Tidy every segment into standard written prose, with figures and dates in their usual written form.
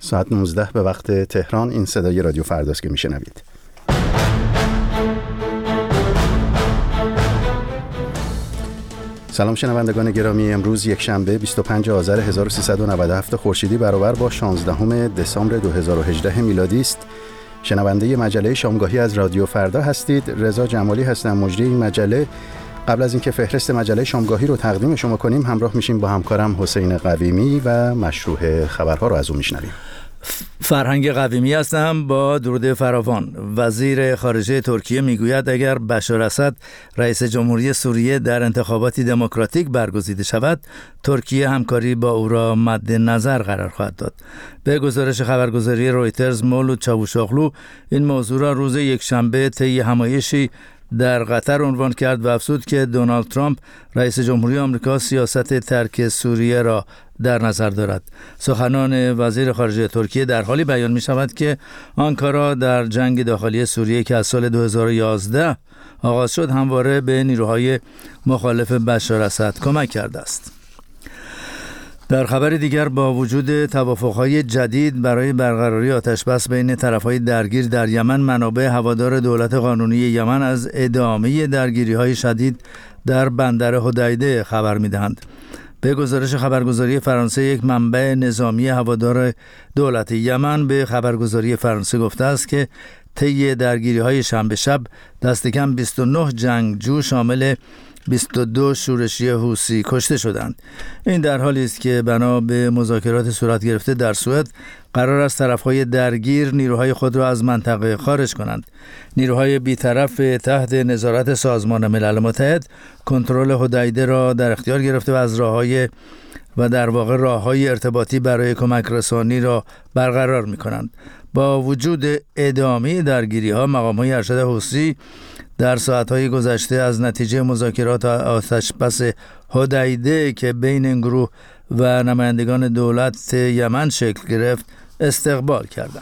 ساعت 19 به وقت تهران. این صدای رادیو فرداست که میشنوید. سلام شنوندگان گرامی، امروز یک شنبه 25 آذر 1397 خورشیدی برابر با 16 دسامبر 2018 میلادی است. شنونده مجله شامگاهی از رادیو فردا هستید. رضا جمالی هستم، مجری این مجله. قبل از اینکه فهرست مجله شامگاهی رو تقدیم شما کنیم، همراه میشیم با همکارم حسین قویمی و مشروح خبرها رو از او میشنویم. فرهنگ قویمی هستم با درود فراوان. وزیر خارجه ترکیه میگوید اگر بشار اسد رئیس جمهوری سوریه در انتخاباتی دموکراتیک برگزیده شود، ترکیه همکاری با او را مد نظر قرار خواهد داد. به گزارش خبرگزاری رویترز، مولود چاوشاغلو این موضوع را روز یکشنبه طی همایشی در قطر عنوان کرد و افزود که دونالد ترامپ رئیس جمهوری آمریکا سیاست ترک سوریه را در نظر دارد. سخنان وزیر خارجه ترکیه در حالی بیان می شود که آنکارا در جنگ داخلی سوریه که از سال 2011 آغاز شد همواره به نیروهای مخالف بشار اسد کمک کرده است. در خبر دیگر، با وجود توافق‌های جدید برای برقراری آتش‌بس بین طرف‌های درگیر در یمن، منابع هوادار دولت قانونی یمن از ادامه درگیری‌های شدید در بندر حدیده خبر می‌دهند. به گزارش خبرگزاری فرانسه، یک منبع نظامی هوادار دولت یمن به خبرگزاری فرانسه گفته است که طی درگیری‌های شنبه شب دست کم 29 جنگجو شامل 22 شورشی حوثی کشته شدند. این در حالی است که بنا به مذاکرات صورت گرفته در سوئد قرار است طرف‌های درگیر نیروهای خود را از منطقه خارج کنند. نیروهای بی‌طرف تحت نظارت سازمان ملل متحد کنترل حدیده را در اختیار گرفته و از راه‌های ارتباطی برای کمک رسانی را برقرار می‌کنند. با وجود ادامه درگیری‌ها، مقام‌های ارشد حوثی در ساعت‌های گذشته از نتیجه مذاکرات آتش‌بس حدیده که بین این گروه و نمایندگان دولت یمن شکل گرفت استقبال کردند.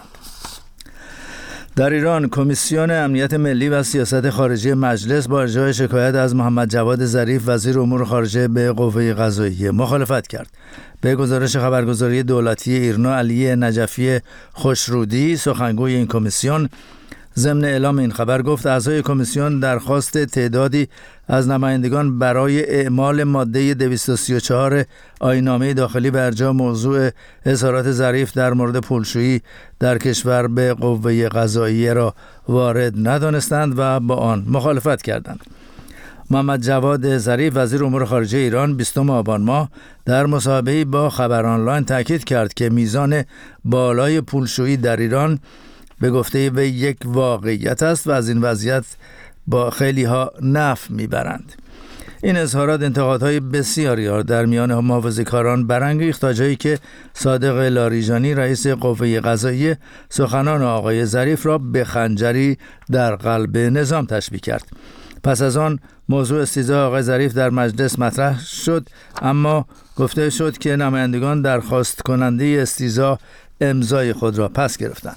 در ایران، کمیسیون امنیت ملی و سیاست خارجی مجلس با ارجاع شکایت از محمد جواد ظریف وزیر امور خارجه به قوه قضاییه مخالفت کرد. به گزارش خبرگزاری دولتی ایرنا، علی نجفی خوشرودی، سخنگوی این کمیسیون، ضمن اعلام این خبر گفت اعضای کمیسیون درخواست تعدادی از نمایندگان برای اعمال ماده 234 آیین‌نامه داخلی به ارجاع موضوع اظهارات ظریف در مورد پولشویی در کشور به قوه قضاییه را وارد ندانستند و با آن مخالفت کردند. محمد جواد ظریف وزیر امور خارجه ایران 20 آبان ماه در مصاحبه‌ای با خبر آنلاین تاکید کرد که میزان بالای پولشویی در ایران به گفته وی یک واقعیت است و از این وضعیت با خیلی ها نفع میبرند. این اظهارات انتقادهای بسیاری را در میان محافظه‌کاران برانگیخت تا جایی که صادق لاریجانی رئیس قوه قضاییه سخنان آقای ظریف را به خنجری در قلب نظام تشبیه کرد. پس از آن موضوع استیضاح آقای ظریف در مجلس مطرح شد، اما گفته شد که نمایندگان درخواست کننده استیضاح امضای خود را پس گرفتند.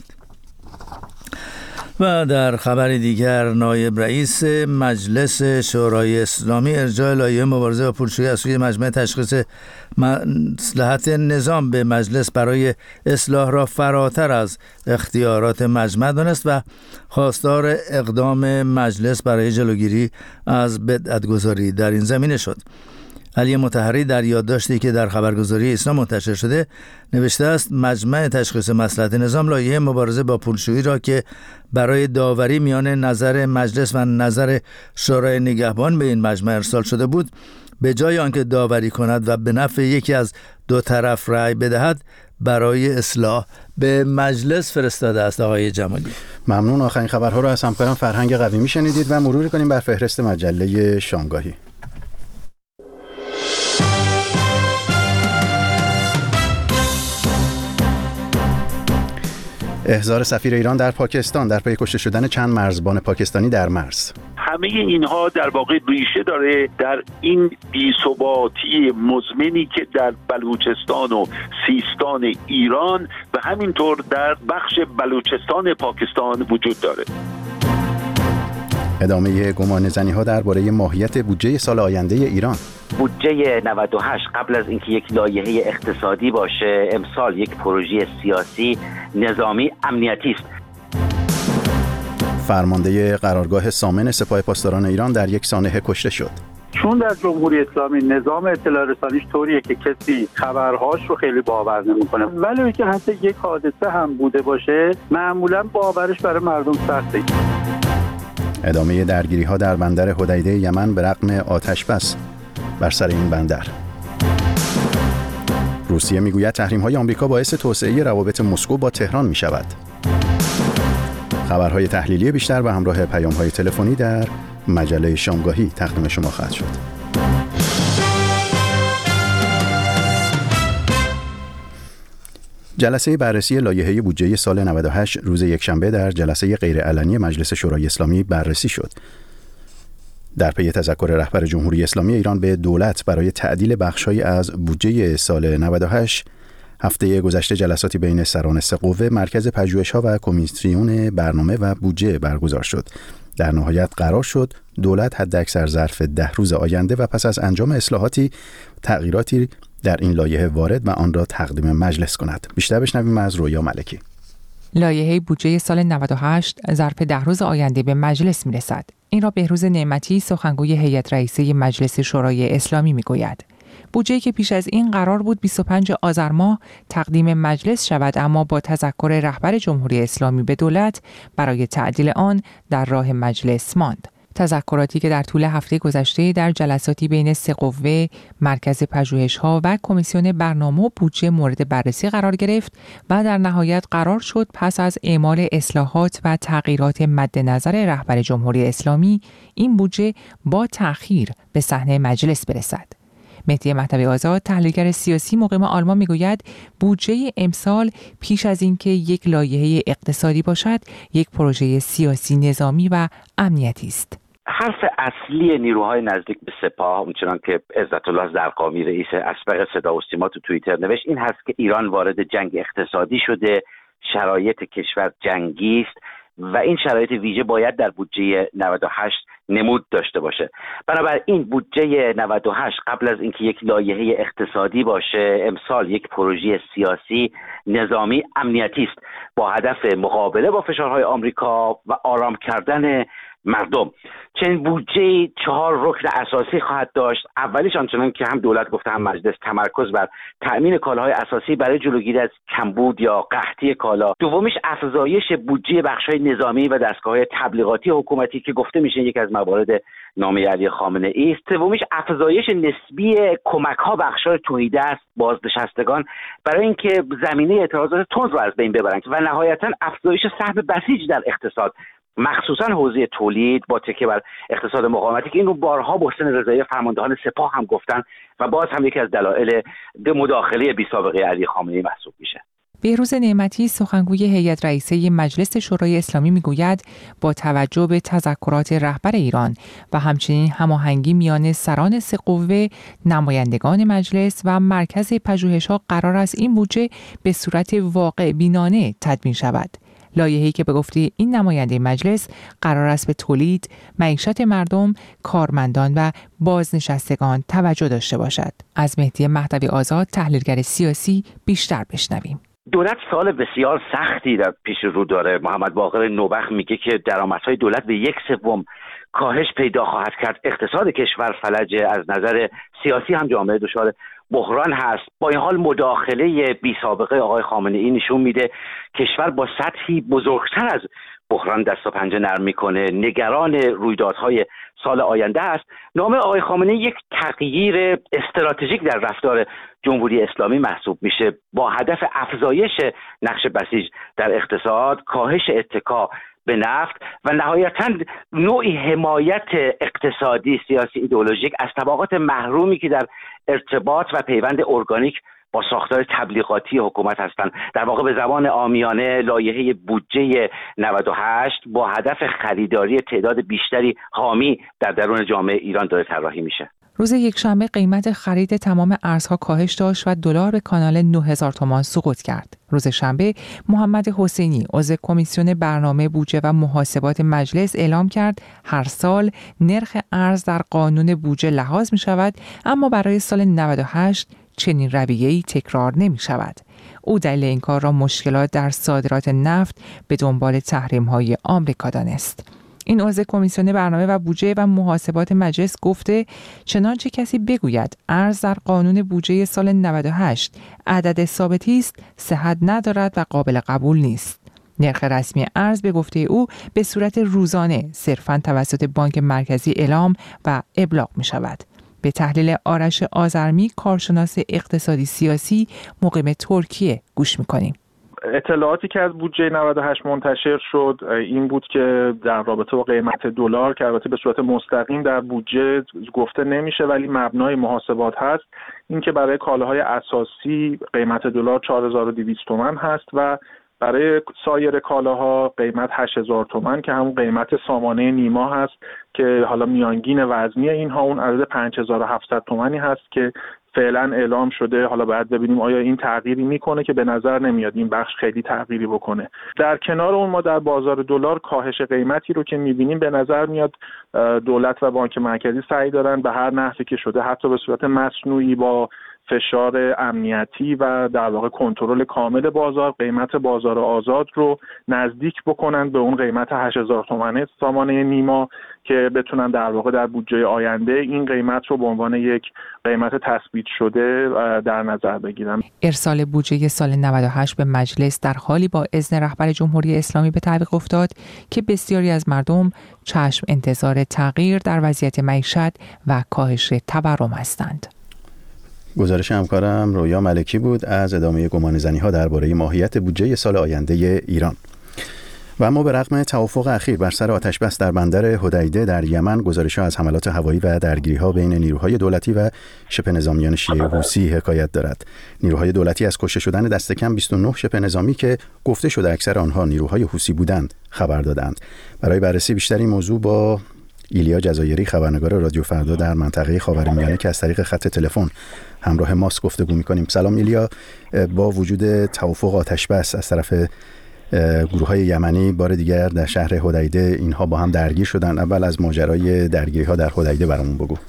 و در خبر دیگر، نایب رئیس مجلس شورای اسلامی ارجاع لایحه مبارزه با پولشویی از سوی مجمع تشخیص مصلحت نظام به مجلس برای اصلاح را فراتر از اختیارات مجمع دانست و خواستار اقدام مجلس برای جلوگیری از بدعت‌گذاری در این زمینه شد. علی مطهری در یادداشتی که در خبرگزاری اسنا منتشر شده نوشته است مجمع تشخیص مصلحت نظام لایحه مبارزه با پولشویی را که برای داوری میان نظر مجلس و نظر شورای نگهبان به این مجمع ارسال شده بود، به جای آنکه داوری کند و به نفع یکی از دو طرف رأی بدهد، برای اصلاح به مجلس فرستاده است. آقای جمالی ممنون. آخرین خبرها رو از همکارم فرهنگ قویمی شنیدید و مرور کنیم بر فهرست مجله شامگاهی. احضار سفیر ایران در پاکستان در پی کشته شدن چند مرزبان پاکستانی در مرز. همه اینها در واقع ریشه داره در این بی‌ثباتی مزمنی که در بلوچستان و سیستان ایران و همینطور در بخش بلوچستان پاکستان وجود داره. ادامه گمانه‌زنی‌ها درباره ماهیت بودجه سال آینده ایران. بودجه 98 قبل از اینکه یک لایحه اقتصادی باشه، امسال یک پروژه سیاسی، نظامی، امنیتی است. فرمانده قرارگاه سامن سپاه پاسداران ایران در یک سانحه کشته شد. چون در جمهوری اسلامی نظام اطلاع رسانیش طوریه که کسی خبرهاش رو خیلی باور نمیکنه، ولی که حتی یک حادثه هم بوده باشه معمولا باورش برای مردم سخته. ادامه درگیری‌ها در بندر حدیده یمن به رغم آتش بس بر سر این بندر. روسیه میگوید تحریم‌های آمریکا باعث توسعه روابط مسکو با تهران می‌شود. خبرهای تحلیلی بیشتر به همراه پیام‌های تلفنی در مجله شامگاهی تقدیم شما خواهد شد. جلسه بررسی لایحه بودجه سال 98 روز یکشنبه در جلسه غیرعلنی مجلس شورای اسلامی بررسی شد. در پی تذکر رهبر جمهوری اسلامی ایران به دولت برای تعدیل بخش‌هایی از بودجه سال 98 هفته گذشته جلساتی بین سران سه قوه، مرکز پژوهش‌ها و کمیسیون برنامه و بودجه برگزار شد. در نهایت قرار شد دولت حداکثر ظرف 10 روز آینده و پس از انجام اصلاحاتی تغییراتی در این لایحه وارد و آن را تقدیم مجلس کند. بیشتر بشنویم از رویا ملکی. لایحه بودجه سال 98 ظرف 10 روز آینده به مجلس می‌رسد. این را بهروز نعمتی، سخنگوی هیئت رئیسه مجلس شورای اسلامی می‌گوید. بودجه‌ای که پیش از این قرار بود 25 آذر ماه تقدیم مجلس شود، اما با تذکر رهبر جمهوری اسلامی به دولت برای تعدیل آن در راه مجلس ماند. تذکراتی که در طول هفته گذشته در جلساتی بین سه قوه، مرکز پژوهش‌ها و کمیسیون برنامه و بودجه مورد بررسی قرار گرفت و در نهایت قرار شد پس از اعمال اصلاحات و تغییرات مد نظر رهبر جمهوری اسلامی این بودجه با تأخیر به صحنه مجلس برسد. مهدی مهدوی آزاد، تحلیلگر سیاسی مقیم آلمان، میگوید بودجه امسال پیش از اینکه یک لایحه اقتصادی باشد، یک پروژه سیاسی، نظامی و امنیتی است. حرف اصلی نیروهای نزدیک به سپاه، اونچنان که عزت الله زرقامی رئیس اسبق صدا و سیما تو توییتر نوشت، این هست که ایران وارد جنگ اقتصادی شده، شرایط کشور جنگی است و این شرایط ویژه باید در بودجه 98 نمود داشته باشه. بنابراین بودجه 98 قبل از اینکه یک لایحه اقتصادی باشه، امسال یک پروژه سیاسی، نظامی، امنیتی است با هدف مقابله با فشارهای آمریکا و آرام کردن مردم. چنین بودجه 4 رکن اساسی خواهد داشت. اولیش آنچنان که هم دولت گفته هم مجلس، تمرکز بر تأمین کالاهای اساسی برای جلوگیری از کمبود یا قحطی کالا. دومیش افزایش بودجه بخش‌های نظامی و دستگاه‌های تبلیغاتی حکومتی که گفته میشه یک از موارد نامه علی خامنه ای است. سومیش افزایش نسبی کمک‌ها بخش‌های توحیدست، بازنشستگان، برای اینکه زمینه اعتراضات تند رو از بین ببرند و نهایتاً افزایش سهم بسیج در اقتصاد، مخصوصا حوزه تولید با تکیه بر اقتصاد مقاومتی که این رو بارها با حسین رضایی فرماندهان سپاه هم گفتن و باز هم یکی از دلایل مداخله بی سابقه علی خامنه‌ای محسوب میشه. بهروز نعمتی، سخنگوی هیئت رئیسه مجلس شورای اسلامی، میگوید با توجه به تذکرات رهبر ایران و همچنین هماهنگی میان سران سه قوه، نمایندگان مجلس و مرکز پژوهش‌ها قرار است این بودجه به صورت واقع بینانه تدوین شود. لایحه‌ای که به گفته این نماینده مجلس قرار است به تولید، معیشت مردم، کارمندان و بازنشستگان توجه داشته باشد. از مهدی مهدوی آزاد، تحلیلگر سیاسی، بیشتر بشنویم. دولت سال بسیار سختی در پیش رو داره. محمد باقر نوبخت میگه که درآمدهای دولت به 1/3 کاهش پیدا خواهد کرد. اقتصاد کشور فلجه، از نظر سیاسی هم جامعه دچار بحران هست. با این حال مداخله بی سابقه آقای خامنه ای نشون میده کشور با سطحی بزرگتر از بحران دست و پنجه نرم میکنه، نگران رویدادهای سال آینده است. نامه آقای خامنه ای یک تغییر استراتژیک در رفتار جمهوری اسلامی محسوب میشه با هدف افزایش نقش بسیج در اقتصاد، کاهش اتکا به نفت و نهایتاً نوعی حمایت اقتصادی، سیاسی، ایدئولوژیک از طبقات محرومی که در ارتباط و پیوند ارگانیک با ساختار تبلیغاتی حکومت هستند. در واقع به زبان عامیانه لایحه بودجه 98 با هدف خریداری تعداد بیشتری حامی در درون جامعه ایران داره طراحی میشه. روز یکشنبه قیمت خرید تمام ارزها کاهش داشت و دلار به کانال 9000 تومان سقوط کرد. روز شنبه محمد حسینی عضو کمیسیون برنامه بودجه و محاسبات مجلس اعلام کرد هر سال نرخ ارز در قانون بودجه لحاظ می شود، اما برای سال 98 چنین رویه‌ای تکرار نمی شود. او دلیل این کار را مشکلات در صادرات نفت به دنبال تحریم‌های آمریکا دانست. این عضو کمیسیون برنامه و بودجه و محاسبات مجلس گفته چنانچه کسی بگوید ارز در قانون بودجه سال 98 عدد ثابتی است، صحت ندارد و قابل قبول نیست. نرخ رسمی ارز به گفته او به صورت روزانه صرفاً توسط بانک مرکزی اعلام و ابلاغ می شود. به تحلیل آرش آذرمی، کارشناس اقتصادی سیاسی مقیم ترکیه، گوش می کنیم. اطلاعاتی که از بودجه 98 منتشر شد این بود که در رابطه با قیمت دلار که البته به صورت مستقیم در بودجه گفته نمیشه ولی مبنای محاسبات هست، این که برای کالاهای اساسی قیمت دلار 4200 تومان هست و برای سایر کالاها قیمت 8000 تومان که همون قیمت سامانه نیما هست که حالا میانگین وزنی اینها اون عدد 5700 تومانی هست که فعلا اعلام شده. حالا باید ببینیم آیا این تغییری میکنه که به نظر نمیاد این بخش خیلی تغییری بکنه. در کنار اون ما در بازار دلار کاهش قیمتی رو که میبینیم به نظر میاد دولت و بانک مرکزی سعی دارن به هر نحوی که شده حتی به صورت مصنوعی با فشار امنیتی و در واقع کنترل کامل بازار قیمت بازار آزاد رو نزدیک بکنن به اون قیمت 8000 تومانه سامانه نیما که بتونن در واقع در بودجه آینده این قیمت رو به عنوان یک قیمت تثبیت شده در نظر بگیرن. ارسال بودجه سال 98 به مجلس در حالی با اذن رهبر جمهوری اسلامی به تعویق افتاد که بسیاری از مردم چشم انتظار تغییر در وضعیت معیشت و کاهش تورم هستند. گزارش همکارم رویا ملکی بود از ادامه گمانه‌زنی‌ها درباره ماهیت بودجه سال آینده ایران. و اما به رغم توافق اخیر بر سر آتش‌بس در بندر حدیده در یمن، گزارش‌ها از حملات هوایی و درگیری‌ها بین نیروهای دولتی و شبه نظامیان شیعه حوثی حکایت دارد. نیروهای دولتی از کشته شدن دست کم 29 شبه نظامی که گفته شده اکثر آنها نیروهای حوثی بودند خبر دادند. برای بررسی بیشتر این موضوع با ایلیا جزایری، خبرنگار رادیو فردا در منطقه خاورمیانه که از طریق خط تلفن همراه ماست گفتگو می‌کنیم. سلام ایلیا، با وجود توافق آتش‌بس از طرف گروه‌های یمنی بار دیگر در شهر حدیده اینها با هم درگیر شدن. اول از ماجرای درگیری‌ها در حدیده برامون بگو.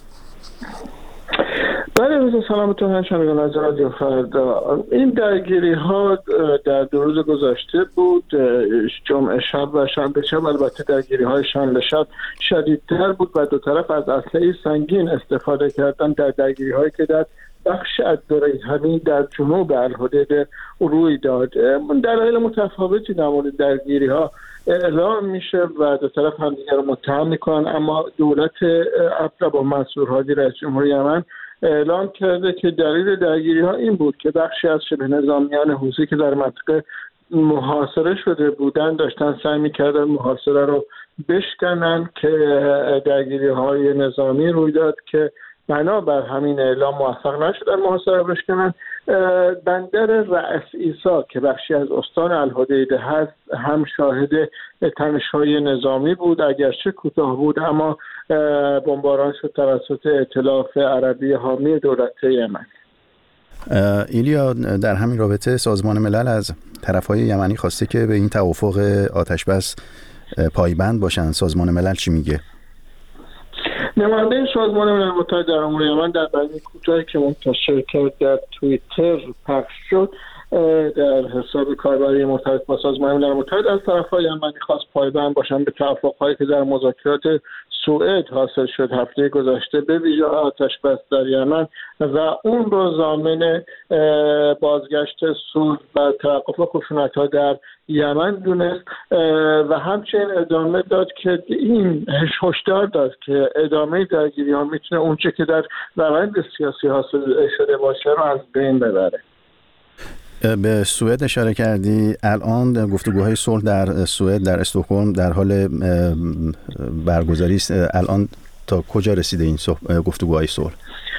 بله، روز سلامتون هم شنوندگان از رادیو فردا. این درگیری‌ها در 2 روز گذشته بود، جمعه شب و شنبه شب. البته درگیری‌های شنبه شب شدیدتر بود و دو طرف از اسلحه سنگین استفاده کردن در درگیری‌هایی که در بخش الدره همین در جنوب الحدیده روی داد. دلایل متفاوتی در مورد درگیری‌ها اعلام میشه و دو طرف همدیگر رو متهم میکنن، اما دولت عبدالله منصور هادی رئیس جمهوری یمن اعلام کرده که دلیل درگیری‌ها این بود که بخشی از شبه نظامیان حوثی که در منطقه محاصره شده بودن داشتن سعی میکردن محاصره رو بشکنن که درگیری‌های نظامی روی داد که بنابر همین اعلام موفق نشدن محاصره بشکنن. بندر رأس عیسی که بخشی از استان الحدیده هست هم شاهد تنش‌های نظامی بود، اگرچه کوتاه بود، اما بمباران شد توسط ائتلاف عربی حامی دولت یمن. ایلیا، در همین رابطه سازمان ملل از طرف‌های یمنی خواسته که به این توافق آتش‌بس پایبند باشند. سازمان ملل چی میگه؟ نماینده سازمان ملل متحد در امور یمن در بیانیه کوتاهی که منتشر کرد در توییتر پخش شد در حساب کاربری مرتبط با سازمان ملل متحد از طرف‌های یمنی خواست پایبند باشند به توافق‌هایی که در مذاکرات سوئد حاصل شد هفته گذشته به ویژه آتش‌بس در یمن و اون رو ضامن بازگشت صلح و توقف خشونت‌ها در یمن دونست و همچنین ادامه داد که این هشدار داد که ادامه درگیری‌ها میتونه اونچه که در روند سیاسی حاصل شده باشه رو از بین ببره. به سوئد اشاره کردی. الان گفتگوهای صلح در سوئد در استکهلم در حال برگزاری است. الان تا کجا رسیده این گفتگوهای صلح؟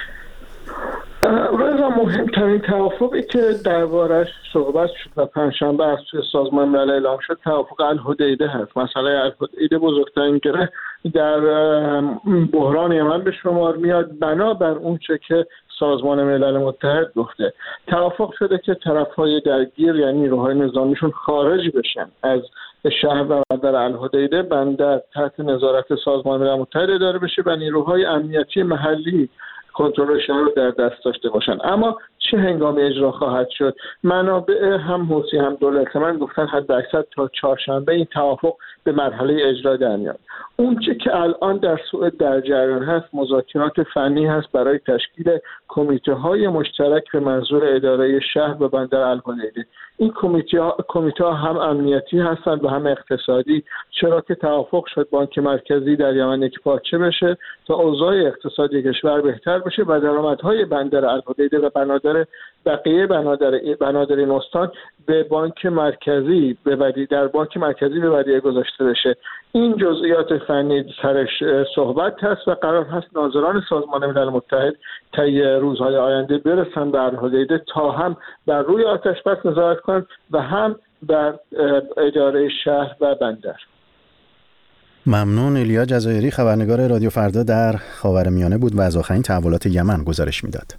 مهمترین توافقی که دربارش صحبت شد و پنجشنبه از سوی سازمان ملل اعلام شد توافق الحدیده هست. مسئله الحدیده بزرگترین گره در بحران یمن به شمار میاد، بنابر اون چه که سازمان ملل متحد گفته. توافق شده که طرف‌های درگیر یعنی نیروهای نظامیشون خارج بشن از شهر و بندر الحدیده، بندر تحت نظارت سازمان ملل متحد اداره بشه و نیروهای امنیتی محلی کنترل شهر رو در دست داشته باشن. اما چه هنگامی اجرا خواهد شد؟ منابع هم حوثی هم دولت من گفتن حداکثر تا چهارشنبه این توافق به مرحله اجرا در میاد. اون چه که الان در سوئد در جریان هست مذاکرات فنی هست برای تشکیل کمیته های مشترک به منظور اداره شهر و بندر الحدیده. این کمیته ها هم امنیتی هستند و هم اقتصادی، چرا که توافق شد بانک مرکزی در یمن یکپارچه بشه تا اوضاع اقتصادی کشور بهتر بشه و درآمدهای بندر الحدیده و بقیه بنادر این استان به بانک مرکزی در بانک مرکزی به ودیعه گذاشته بشه. این جزئیات فنی سرش صحبت هست و قرار هست ناظران سازمان ملل متحد طی روزهای آینده برسن به الحدیده تا هم بر روی آتش‌بس نظارت کنند و هم بر اداره شهر و بندر. ممنون. ایلیا جزایری خبرنگار رادیو فردا در خاورمیانه بود و از آخرین تحولات یمن گزارش میداد.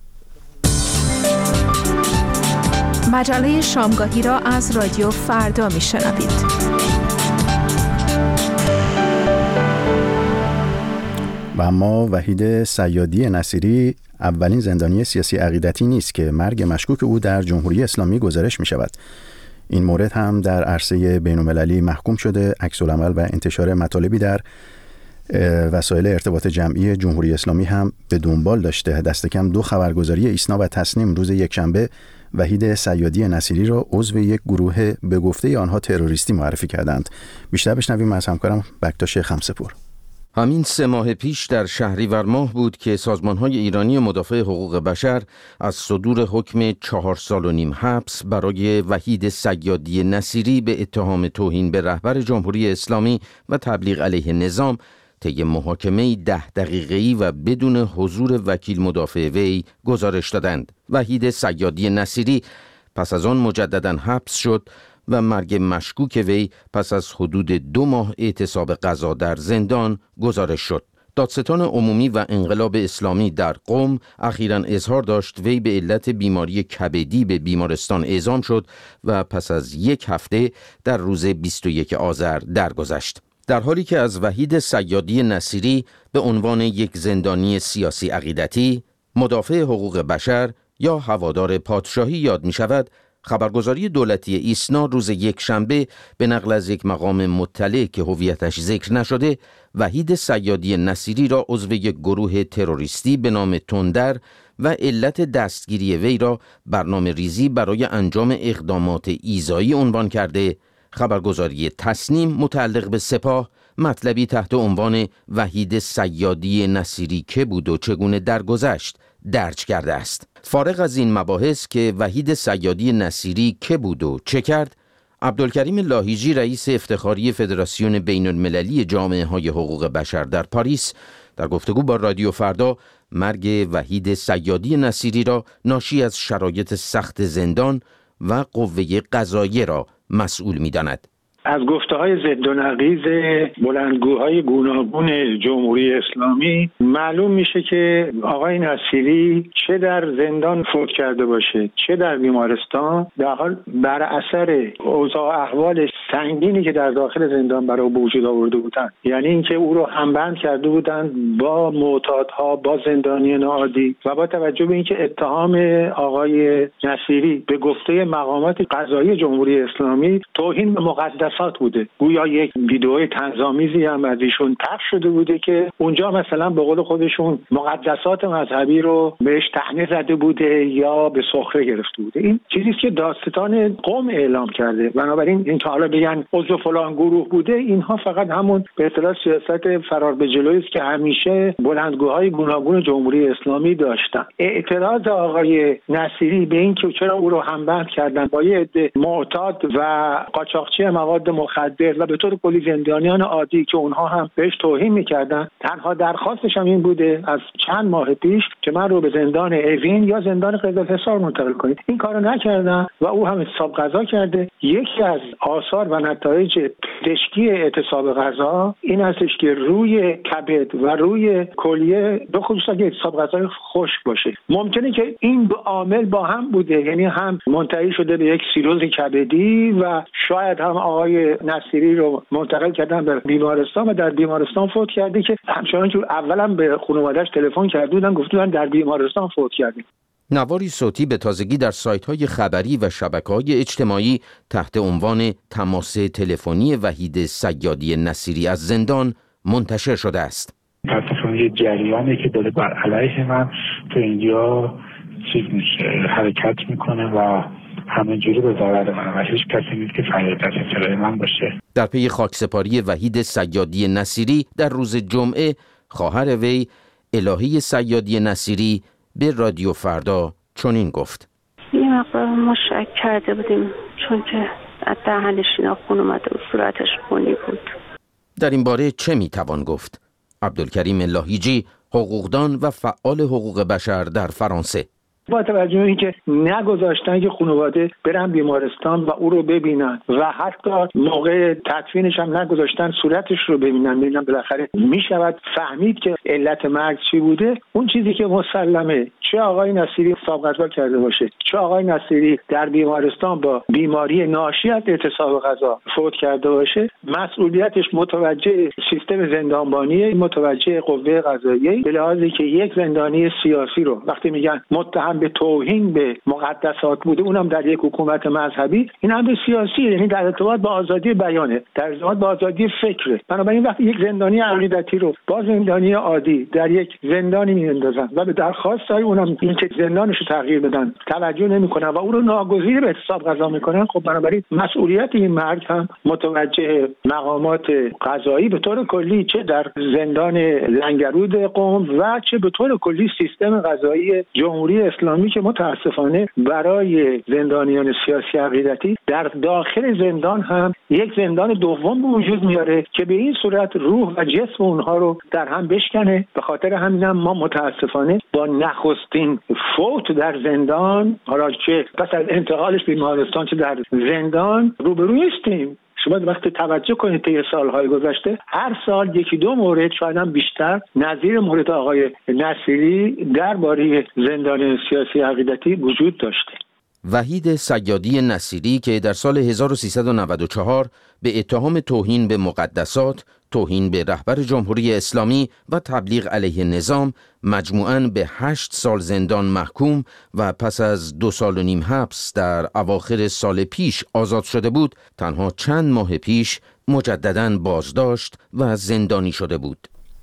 مجله شامگاهی را از رادیو فردا میشنوید. و اما وحید صیادی نصیری اولین زندانی سیاسی عقیدتی نیست که مرگ مشکوک او در جمهوری اسلامی گزارش می شود. این مورد هم در عرصه بین‌المللی محکوم شده. عکس‌العمل و انتشار مطالبی در وسایل ارتباط جمعی جمهوری اسلامی هم به دنبال داشته. دست کم 2 خبرگزاری ایسنا و تسنیم روز یکشنبه وحید صیادی نصیری را عضو یک گروه به گفته آنها تروریستی معرفی کردند. بیشتر بشنویم از همکارم بکتاش خمسه‌پور. همین 3 ماه پیش در شهریور ماه بود که سازمان‌های ایرانی مدافع حقوق بشر از صدور حکم 4.5 سال حبس برای وحید صیادی نصیری به اتهام توهین به رهبر جمهوری اسلامی و تبلیغ علیه نظام طی محاکمه 10 دقیقه‌ای و بدون حضور وکیل مدافع وی گزارش دادند. وحید صیادی نصیری پس از آن مجدداً حبس شد و مرگ مشکوک وی پس از حدود 2 ماه اعتصاب قضا در زندان گزارش شد. دادستان عمومی و انقلاب اسلامی در قم اخیراً اظهار داشت وی به علت بیماری کبدی به بیمارستان اعزام شد و پس از 1 هفته در روز 21 آذر درگذشت. در حالی که از وحید صیادی نصیری به عنوان یک زندانی سیاسی عقیدتی، مدافع حقوق بشر یا هوادار پادشاهی یاد می شود، خبرگزاری دولتی ایسنا روز یکشنبه به نقل از یک مقام مطلع که هویتش ذکر نشده، وحید صیادی نصیری را عضو یک گروه تروریستی به نام تندر و علت دستگیری وی را برنامه ریزی برای انجام اقدامات ایذایی عنوان کرده. خبرگزاری تسنیم متعلق به سپاه مطلبی تحت عنوان وحید صیادی نصیری که بود و چگونه درگذشت درج کرده است. فارغ از این مباحث که وحید صیادی نصیری که بود و چه کرد، عبدالکریم لاهیجی رئیس افتخاری فدراسیون بین المللی جامعه های حقوق بشر در پاریس در گفتگو با رادیو فردا مرگ وحید صیادی نصیری را ناشی از شرایط سخت زندان و قوه قضاییه را مسئول می‌داند. از گفته‌های ضد و نقیض بلندگوهای گوناگون جمهوری اسلامی معلوم میشه که آقای نصیری چه در زندان فوت کرده باشه چه در بیمارستان، در حال بر اثر اوضاع احوال سنگینی که در داخل زندان برای وجود آورده بودند، یعنی اینکه او رو همبند کرده بودند با معتادها، با زندانیان عادی و با توجه به اینکه اتهام آقای نصیری به گفته مقامات قضایی جمهوری اسلامی توهین به مقدسات بوده، گویا یک ویدئوی طنزآمیزی هم از ایشون پخش شده بوده که اونجا مثلا به قول خودشون مقدسات مذهبی رو بهش طعنه زده بوده یا به سخره گرفته بوده. این چیزی که دادستان قم اعلام کرده. بنابراین این تا حالا بگن عضو فلان گروه بوده، اینها فقط همون به اصطلاح سیاست فرار به جلویی است که همیشه بلندگوهای گوناگون جمهوری اسلامی داشتن. اعتراض آقای نصیری به این که چرا او رو همبند کردن با یه عده معتاد و قاچاقچی مواد مخدر و به طور کلی زندانیان عادی که اونها هم بهش توهین میکردن، تنها درخواستش هم این بوده از چند ماه پیش که من رو به زندان اوین یا زندان قزل‌حصار منتقل کنید. این کارو نکردن و او هم حساب قضا کرده. یکی از آثار آثار و نتایج پزشکی اعتصاب غذا این هستش که روی کبد و روی کلیه به خصوص اگه اعتصاب غذای خشک باشه ممکنه که این عامل با هم بوده، یعنی هم منتهی شده به یک سیروز کبدی و شاید هم آقای نصیری رو منتقل کردن به بیمارستان و در بیمارستان فوت کرده که همچنان که اولا به خانواده‌اش تلفن کردن گفتن در بیمارستان فوت کرده. نواری صوتی به تازگی در سایت‌های خبری و شبکه‌های اجتماعی تحت عنوان تماس تلفنی وحید صیادی نصیری از زندان منتشر شده است. متأسفانه یه جریانی که داره بر علیه من تو اینجا حرکت میکنه و همینجوری به ضرر من و هیچ کسی نیست که فریاد از اطلاع من باشه. در پی خاکسپاری وحید صیادی نصیری در روز جمعه خواهر وی الهی صیادی نصیری به رادیو فردا چنین گفت: یه مقدار ما شک کرده بودیم چون که از دهنش اینا خون اومده و صورتش خونی بود. در این باره چه میتوان گفت؟ عبدالکریم لاهیجی، حقوقدان و فعال حقوق بشر در فرانسه: با توجه به اینکه نگذاشتن که خانواده برن بیمارستان و او رو ببینن و حتی موقع تدفینش هم نگذاشتن صورتش رو ببینن بالاخره میشود فهمید که علت مرگ چی بوده. اون چیزی که مسلمه چه آقای نصیری اعتصاب غذا کرده باشه چه آقای نصیری در بیمارستان با بیماری ناشی از اعتصاب غذا فوت کرده باشه، مسئولیتش متوجه سیستم زندانبانی، متوجه قوه قضاییه، به لحاظی که یک زندانی سیاسی رو وقتی میگن متهم به توهین به مقدسات بوده، اونم در یک حکومت مذهبی، این هم به سیاسی، یعنی در ارتباط با آزادی بیانه، در ارتباط با آزادی فکره. بنابراین وقتی یک زندانی عقیدتی رو با زندانی عادی در یک زندانی میاندازن و به درخواستای اونم این که زندانش رو تغییر بدن توجه نمیکنن و اون رو ناگزیر به اعتصاب غذا میکنن، خب بنابراین مسئولیت این مرگ هم متوجه مقامات قضایی به طور کلی، چه در زندان لنگرود قم و چه به طور کلی سیستم قضایی جمهوری اسلامی که متاسفانه برای زندانیان سیاسی عقیدتی در داخل زندان هم یک زندان دوم به وجود میاره که به این صورت روح و جسم اونها رو در هم بشکنه. به خاطر همین هم ما متاسفانه با نخستین فوت در زندان، حالا چه پس از انتقالش بیمارستان چه در زندان، روبروی هستیم. شما وقتی توجه کنید طی سالهای گذشته هر سال یکی دو مورد شاید هم بیشتر نظیر مورد آقای نصیری درباره زندان سیاسی عقیدتی وجود داشته. وحید صیادی نصیری که در سال 1394 به اتهام توهین به مقدسات، توهین به رهبر جمهوری اسلامی و تبلیغ علیه نظام مجموعاً به 8 سال زندان محکوم و پس از 2.5 سال حبس در اواخر سال پیش آزاد شده بود، تنها چند ماه پیش مجدداً بازداشت و زندانی شده بود.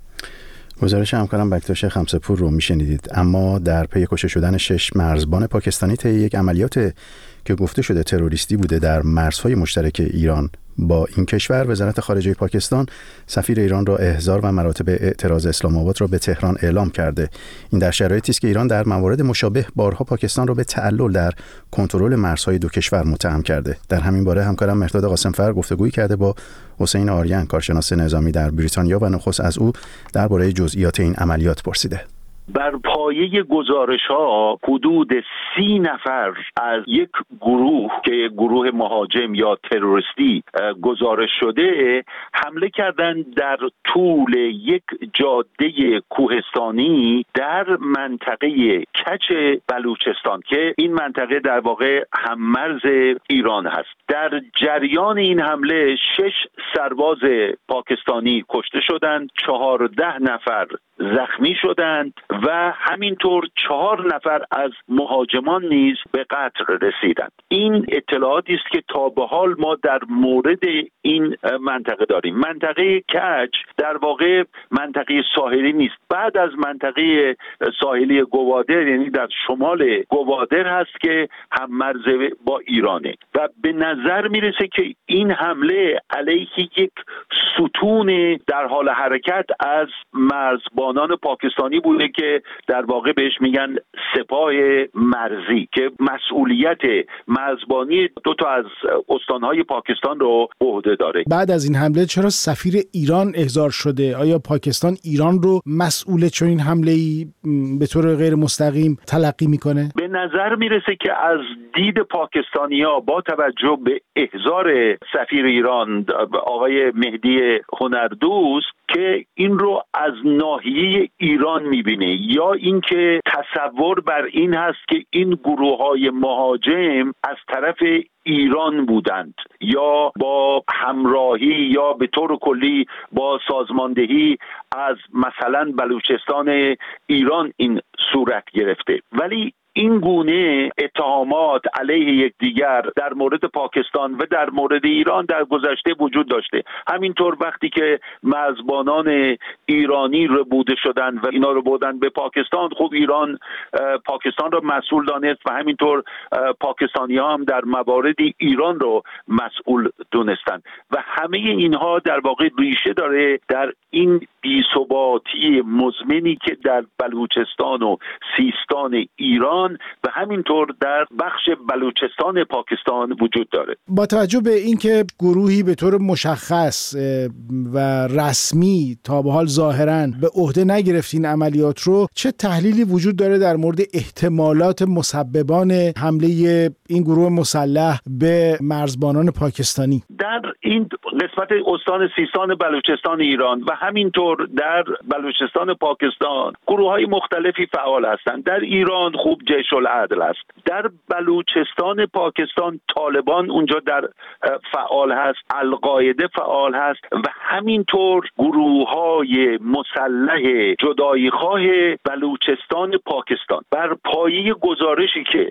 گزارش همکارم بکتاش خمسه‌پور رو میشنیدید. اما در پی کشته شدن 6 مرزبان پاکستانی طی یک عملیات که گفته شده تروریستی بوده در مرزهای مشترک ایران با این کشور، وزارت خارجه پاکستان سفیر ایران را احضار و مراتب اعتراض اسلام آباد را به تهران اعلام کرده. این در شرایطی است که ایران در موارد مشابه بارها پاکستان را به تعلل در کنترل مرزهای دو کشور متهم کرده. در همین باره همکارم مهرداد قاسمفر گفتگویی کرده با حسین آریان، کارشناس نظامی در بریتانیا، و نخست از او درباره جزئیات این عملیات پرسیده. بر پایه گزارش‌ها حدود 30 نفر از یک گروه که گروه مهاجم یا تروریستی گزارش شده حمله کردند در طول یک جاده کوهستانی در منطقه کچ بلوچستان که این منطقه در واقع هممرز ایران هست. در جریان این حمله 6 سرباز پاکستانی کشته شدند، 14 نفر زخمی شدند و همینطور 4 نفر از مهاجمان نیز به قتل رسیدند. این اطلاعاتی است که تا به حال ما در مورد این منطقه داریم. منطقه کچ در واقع منطقه ساحلی نیست، بعد از منطقه ساحلی گوادر، یعنی در شمال گوادر هست که هممرز با ایرانه و به نظر میرسه که این حمله علیه یک ستون در حال حرکت از مرزبانان پاکستانی بوده که که در واقع بهش میگن سپاه مرزی که مسئولیت مرزبانی 2 تا از استانهای پاکستان رو به عهده داره. بعد از این حمله چرا سفیر ایران احضار شده؟ آیا پاکستان ایران رو مسئول چنین حمله‌ای به طور غیر مستقیم تلقی میکنه؟ به نظر میرسه که از دید پاکستانی‌ها با توجه به احضار سفیر ایران آقای مهدی هنردوست که این رو از ناحیه ایران میبینه، یا اینکه تصور بر این هست که این گروه‌های مهاجم از طرف ایران بودند یا با همراهی یا به طور کلی با سازماندهی از مثلا بلوچستان ایران این صورت گرفته. ولی این گونه اتهامات علیه یکدیگر در مورد پاکستان و در مورد ایران در گذشته وجود داشته. همینطور وقتی که مرزبانان ایرانی ربوده شدند و اینا رو بردن به پاکستان، خب ایران پاکستان رو مسئول دانست و همینطور پاکستانی‌ها هم در مواردی ایران رو مسئول دونستند و همه اینها در واقع ریشه داره در این بی‌ثباتی مزمنی که در بلوچستان و سیستان ایران و همینطور در بخش بلوچستان پاکستان وجود داره. با توجه به اینکه گروهی به طور مشخص و رسمی تا به حال ظاهراً به عهده نگرفت این عملیات رو، چه تحلیلی وجود داره در مورد احتمالات مسببان حمله این گروه مسلح به مرزبانان پاکستانی؟ در این قسمت استان سیستان بلوچستان ایران و همینطور در بلوچستان پاکستان گروه‌های مختلفی فعال هستند. در ایران خوب جیش العدل است. در بلوچستان پاکستان طالبان اونجا در فعال هست، القاعده فعال هست و همینطور گروه‌های مسلح جدایی‌خواه بلوچستان پاکستان. بر پایه گزارشی که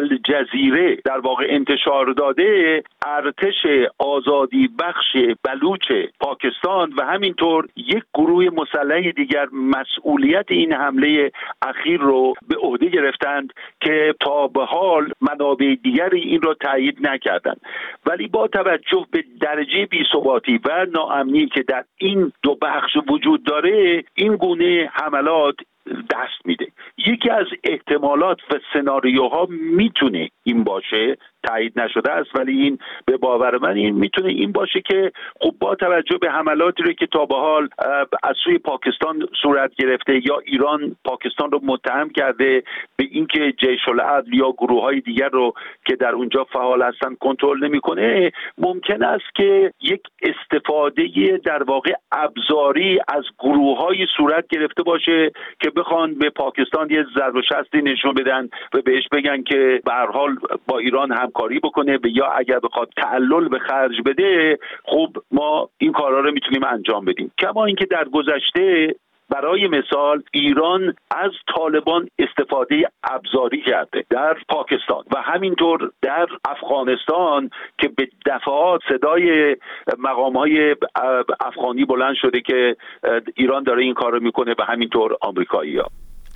الجزیره در واقع انتشار داده، ارتش آزادی بخش بلوچ پاکستان و همینطور یک گروه مسلح دیگر مسئولیت این حمله اخیر رو به عهده گرفتند که تا به حال منابع دیگری این رو تایید نکردند. ولی با توجه به درجه بی‌ثباتی و ناامنی که در این دو بخش وجود داره، این گونه حملات دست میده. یکی از احتمالات و سناریوها میتونه این باشه، تایید نشده است ولی این به باور من این میتونه این باشه که خب با توجه به حملاتی رو که تا به حال از سوی پاکستان صورت گرفته یا ایران پاکستان رو متهم کرده به اینکه جیش العدل یا گروه‌های دیگر رو که در اونجا فعال هستن کنترل نمیکنه، ممکن است که یک استفاده در واقع ابزاری از گروه‌های صورت گرفته باشه که بخوان به پاکستان یه ضرب و شستی نشون بدن و بهش بگن که به هر حال با ایران همکاری بکنه یا اگر بخواد تعلل به خرج بده، خب ما این کارا رو میتونیم انجام بدیم. کما اینکه در گذشته برای مثال ایران از طالبان استفاده ابزاری کرده در پاکستان و همینطور در افغانستان که به دفعات صدای مقام‌های افغانی بلند شده که ایران داره این کار رو میکنه و همینطور آمریکایی‌ها.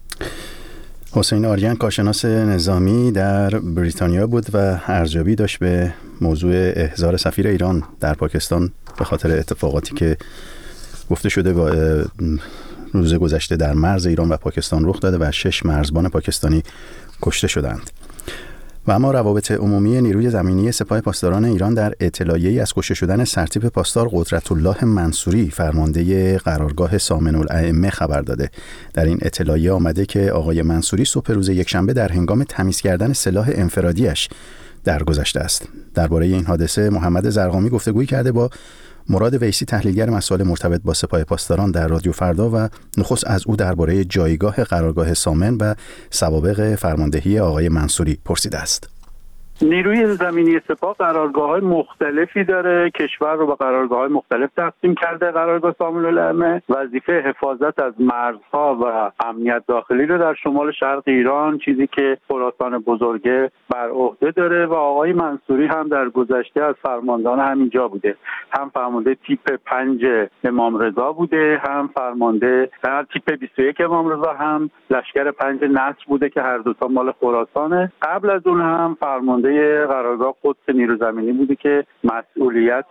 حسین آریان کارشناس نظامی در بریتانیا بود و ارزیابی داشت به موضوع احضار سفیر ایران در پاکستان به خاطر اتفاقاتی که گفته شده با روز گذشته در مرز ایران و پاکستان رخ داده و 6 مرزبان پاکستانی کشته شدند. و اما روابط عمومی نیروی زمینی سپاه پاسداران ایران در اطلاعیه‌ای از کشته شدن سرتیپ پاسدار قدرت الله منصوری فرمانده قرارگاه سامن الائمه خبر داده. در این اطلاعیه آمده که آقای منصوری صبح روز یکشنبه در هنگام تمیز کردن سلاح انفرادیش درگذشته است. درباره این حادثه محمد زرقامی گفتگویی کرده با مراد ویسی تحلیلگر مسائل مرتبط با سپاه پاسداران در رادیو فردا و نخست از او درباره جایگاه قرارگاه سامن و سوابق فرماندهی آقای منصوری پرسیده است. نیروی زمینی سپاه قرارگاه‌های مختلفی داره، کشور رو به قرارگاه‌های مختلف تقسیم کرده. قرارگاه سامن الائمه وظیفه حفاظت از مرزها و امنیت داخلی رو در شمال شرق ایران، چیزی که خراسان بزرگه بر عهده داره و آقای منصوری هم در گذشته از فرماندهان همینجا بوده، هم فرمانده تیپ 5 امام رضا بوده، هم فرمانده تیپ 21 امام رضا، هم لشکر 5 نصر بوده که هر دو تا مال خراسانه. قبل از اون هم فرمانده فرمانده قرارگاه قدس نیرو زمینی بوده که مسئولیت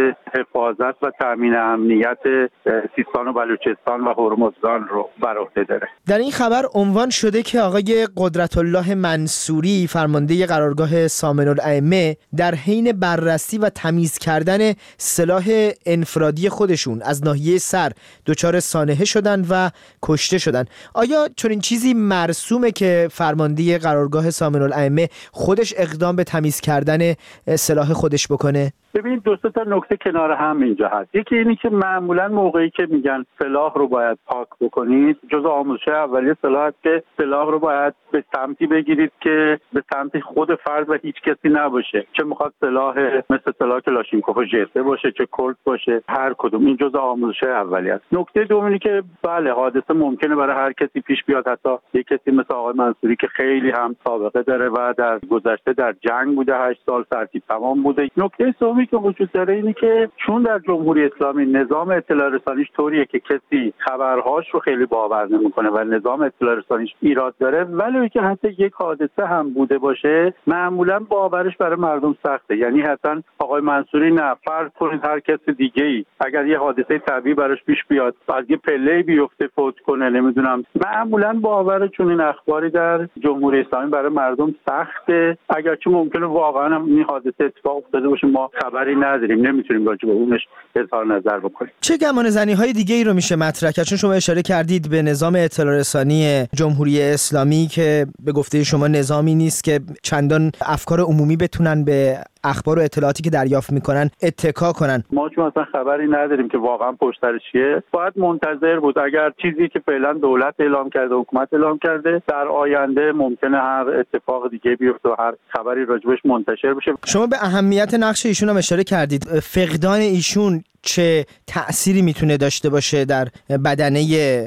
حفاظت و تامین امنیت سیستان و بلوچستان و هرمزگان رو بر عهده داره. در این خبر عنوان شده که آقای قدرت الله منصوری فرمانده قرارگاه سامن الائمه در حین بررسی و تمیز کردن سلاح انفرادی خودشون از ناحیه سر دچار سانحه شدن و کشته شدن. آیا چنین چیزی مرسومه که فرمانده قرارگاه سامن الائمه خودش اقدام به تمیز کردن سلاح خودش بکنه؟ ببین دو تا نکته کنار هم اینجا هست. یکی اینی که معمولا موقعی که میگن سلاح رو باید پاک بکنید، جزء آموزش اولیه سلاح هست که سلاح رو باید به سمتی بگیرید که به سمت خود فرد و هیچ کسی نباشه، چه میخواد سلاح مثل سلاح کلاشینکوف و ژ3 باشه چه کلت باشه، هر کدوم. این جزء آموزش اولیه است. نکته دومی که بله حادثه ممکنه برای هر کسی پیش بیاد، حتی یک کسی مثل آقای منصوری که خیلی هم سابقه داره و در گذشته در جنگ بوده، 8 سال سرتیپ تمام بوده. نکته سومی که وجود داره اینه که چون در جمهوری اسلامی نظام اطلاع رسانیش طوریه که کسی خبرهاش رو خیلی باور نمیکنه و نظام اطلاع رسانیش ایراد داره، ولی که حتی یک حادثه هم بوده باشه معمولا باورش برای مردم سخته. یعنی حتی آقای منصوری نه، فرض کنید هر کس دیگه‌ای اگر یه حادثه طبیعی براش پیش بیاد از یه پله بیفته فوت کنه، نمیدونم، معمولا باور چون این اخباری در جمهوری اسلامی برای مردم سخته. اگرچه ممکنه واقعا هم این حادثه اتفاق افتاده باشه ما خبری نداریم، نمیتونیم راجع به اونش اظهار نظر بکنیم. چه گمانه‌زنی‌های دیگه‌ای رو میشه مطرح کرد؟ چون شما اشاره کردید به نظام اطلاع رسانی جمهوری اسلامی که به گفته شما نظامی نیست که چندان افکار عمومی بتونن به اخبار و اطلاعاتی که دریافت میکنن اتکا کنن. ما چون اصلا خبری نداریم که واقعا پشت سرش چیه، باید منتظر بود. اگر چیزی که فعلا دولت اعلام کرده، حکومت اعلام کرده، در آینده ممکنه هر اتفاق دیگه بیفته و هر خبری راجبش منتشر بشه. شما به اهمیت نقش ایشون هم اشاره کردید. فقدان ایشون چه تأثیری میتونه داشته باشه در بدنه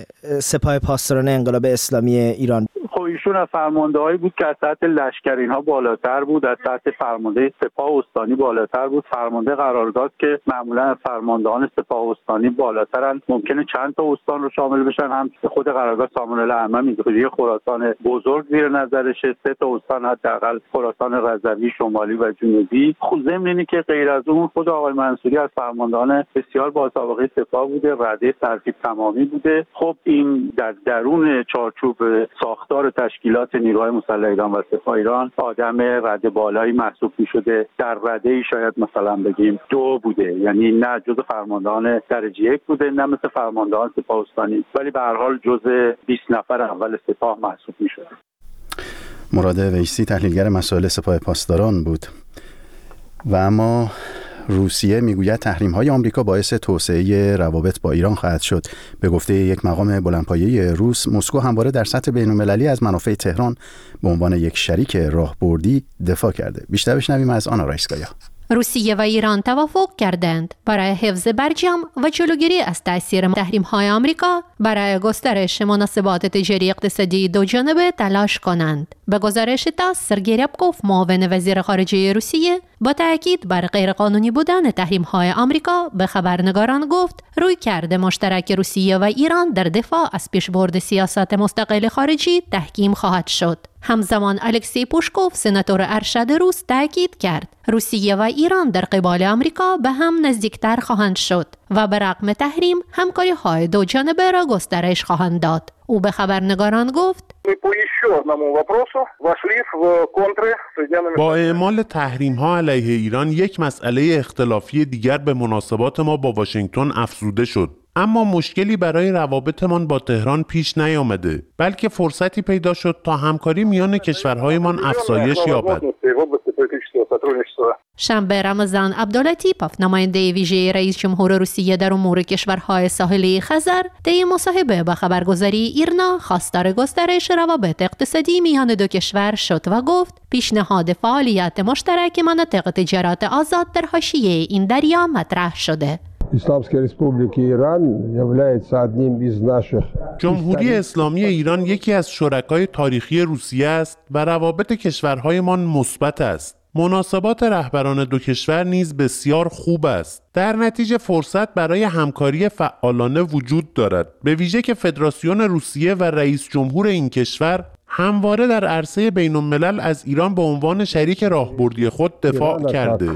سپاه پاسداران انقلاب اسلامی ایران؟ خب ایشون از فرماندهایی بود که از سطح لشکر اینها بالاتر بود، از سطح فرمانده سپاه استانی بالاتر بود. فرمانده قرارگاه که معمولا از فرماندهان سپاه استانی بالاترن، ممکنه چند تا استان رو شامل بشن. هم خود قرارگاه سامن الائمه میگه خراسان بزرگ زیر نظرشه، 3 تا استان حداقل خراسان رضوی، شمالی و جنوبی. خود ضمن اینه که غیر از اون خود آقای منصوری از فرماندهان بسیار با سابقه سپاه بوده، رده سرتیپ تمامی بوده. خب این در درون چارچوب ساختار تشکیلات نیروهای مسلح ایران و سپاه ایران آدم رده بالایی محسوب می‌شده. در رده‌ای شاید مثلا بگیم 2 بوده، یعنی نه جزء فرماندهان درجه 1 بوده نه مثل فرماندهان سپاه استانی، ولی به هر حال جزء 20 نفر اول سپاه محسوب می‌شده. مراد ویسی تحلیلگر مسائل سپاه پاسداران بود. و اما روسیه میگوید تحریم‌های آمریکا باعث توسعه روابط با ایران خواهد شد. به گفته یک مقام بلندپایه روس، مسکو همواره در سطح بین‌المللی از منافع تهران به عنوان یک شریک راهبردی دفاع کرده. بیشتر بشنویم از آنا رایسکایا. روسیه و ایران توافق کردند برای حفظ برجام و جلوگیری از تأثیر تحریم‌های آمریکا برای گسترش مناسبات تجاری اقتصادی دوجانبه تلاش کنند. به گزارش تاس، سرگئی ربکوف، معاون وزیر خارجه روسیه، با تأکید بر غیرقانونی بودن تحریم‌های آمریکا به خبرنگاران گفت رویکرد مشترک روسیه و ایران در دفاع از پیشبرد سیاست مستقل خارجی تحکیم خواهد شد. همزمان الکسی پوشکوف، سناتور ارشد روس، تأکید کرد روسیه و ایران در قبال آمریکا به هم نزدیکتر خواهند شد و به رغم تحریم همکاری‌های دوجانبه را گسترش خواهند داد. او به خبرنگاران گفت با اعمال تحریم‌ها علیه ایران یک مسئله اختلافی دیگر به مناسبات ما با واشنگتن افزوده شد. اما مشکلی برای روابطمان با تهران پیش نیامده، بلکه فرصتی پیدا شد تا همکاری میان کشورهایمان افزایش یابد. شنبه رمضان عبداللطیپوف، نماینده ویژه رئیس جمهور روسیه در امور کشورهای ساحلی خزر، طی مصاحبه با خبرگزاری ایرنا خواستار گسترش روابط اقتصادی میان دو کشور شد و گفت پیشنهاد فعالیت مشترک مناطق تجارت آزاد در حاشیه این دریا مطرح شده. جمهوری اسلامی ایران یکی از شرکای تاریخی روسیه است و روابط کشورهایمان مثبت است. مناسبات رهبران دو کشور نیز بسیار خوب است. در نتیجه فرصت برای همکاری فعالانه وجود دارد، به ویژه که فدراسیون روسیه و رئیس جمهور این کشور همواره در عرصه بین الملل از ایران به عنوان شریک راهبردی خود دفاع کرده.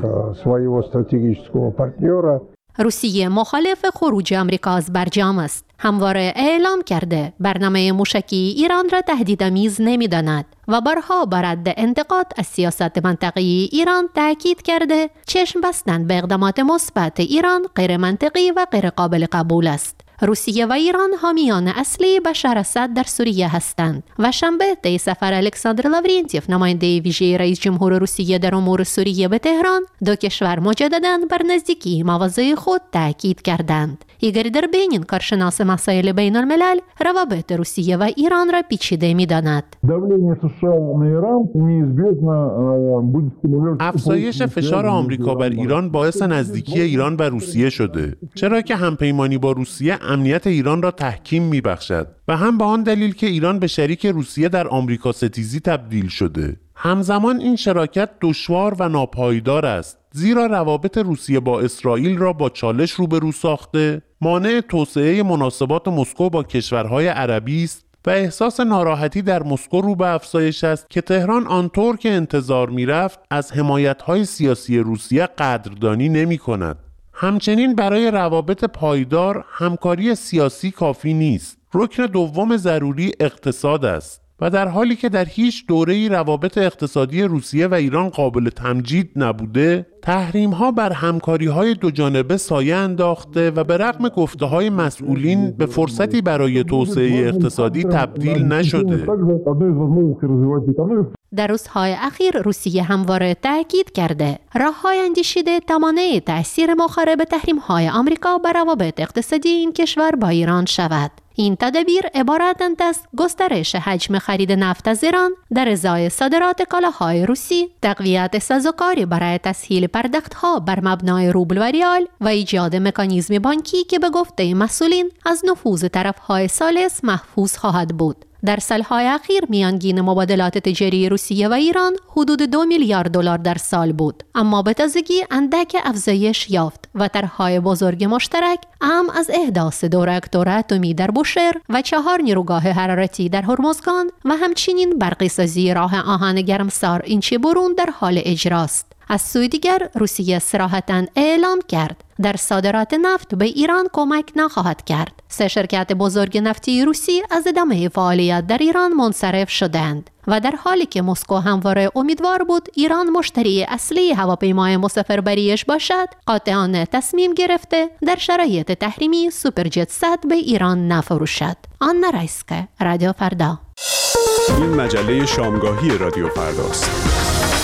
روسیه مخالف خروج آمریکا از برجام است. همواره اعلام کرده برنامه موشکی ایران را تهدیدآمیز نمی‌داند و بارها بر رد انتقاد از سیاست منطقه‌ای ایران تاکید کرده چشم بستن به اقدامات مثبت ایران غیر منطقی و غیر قابل قبول است. روسیه و ایران حامیان اصلی بشار اسد در سوریه هستند و شنبه طی سفر الکساندر لاورینتیف نماینده ویژه رئیس جمهور روسیه در امور سوریه به تهران، دو کشور مجدداً بر نزدیکی مواضع خود تاکید کردند. ایگور دربینین، کارشناس مسائل بین الملل، روابط روسیه و ایران را پیچیده می‌داند. افزایش فشار آمریکا بر ایران باعث نزدیکی ایران و روسیه شده، چرا که همپیمانی با روسیه امنیت ایران را تحکیم می‌بخشد و هم به آن دلیل که ایران به شریک روسیه در آمریکا ستیزی تبدیل شده. همزمان این شراکت دشوار و ناپایدار است، زیرا روابط روسیه با اسرائیل را با چالش روبرو ساخته، مانع توسعه مناسبات مسکو با کشورهای عربی است و احساس ناراحتی در مسکو رو به افزایش است که تهران آنطور که انتظار می‌رفت از حمایت‌های سیاسی روسیه قدردانی نمی‌کند. همچنین برای روابط پایدار همکاری سیاسی کافی نیست. رکن دوم ضروری اقتصاد است و در حالی که در هیچ دوره‌ای روابط اقتصادی روسیه و ایران قابل تمجید نبوده، تحریم‌ها بر همکاری‌های دوجانبه سایه انداخته و به رغم گفته‌های مسئولین به فرصتی برای توسعه اقتصادی تبدیل نشده. در روزهای اخیر روسیه همواره تاکید کرده راه‌های اندیشیده تا مانع تأثیر مخرب تحریم‌های آمریکا بر روابط اقتصادی این کشور با ایران شود. این تدابیر عبارتند از گسترش حجم خرید نفت از ایران در ازای صادرات کالاهای روسی، تقویت سازوکاری برای تسهیل پرداخت‌ها بر مبنای روبل و ریال و ایجاد مکانیزم بانکی که به گفته مسئولین از نفوذ طرف‌های ثالث محفوظ خواهد بود. در سالهای اخیر میانگین مبادلات تجاری روسیه و ایران حدود 2 میلیارد دلار در سال بود، اما به تازگی اندک افزایش یافت و طرح‌های بزرگ مشترک اهم از احداث 2 راکتور اتمی در بوشهر و 4 نیروگاه حرارتی در هرمزگان و همچنین برقی‌سازی راه آهن گرمسار اینچی برون در حال اجراست. از سوی دیگر روسیه صراحتاً اعلام کرد در صادرات نفت به ایران کمک نخواهد کرد. 3 شرکت بزرگ نفتی روسی از ادامه فعالیت در ایران منصرف شدند و در حالی که مسکو همواره امیدوار بود ایران مشتری اصلی هواپیمای مسافربریش باشد، قاطعانه تصمیم گرفته در شرایط تحریمی سوپرجت 100 به ایران نفروشد. آنا رایسکه، رادیو فردا. این مجله شامگاهی رادیو فرداست.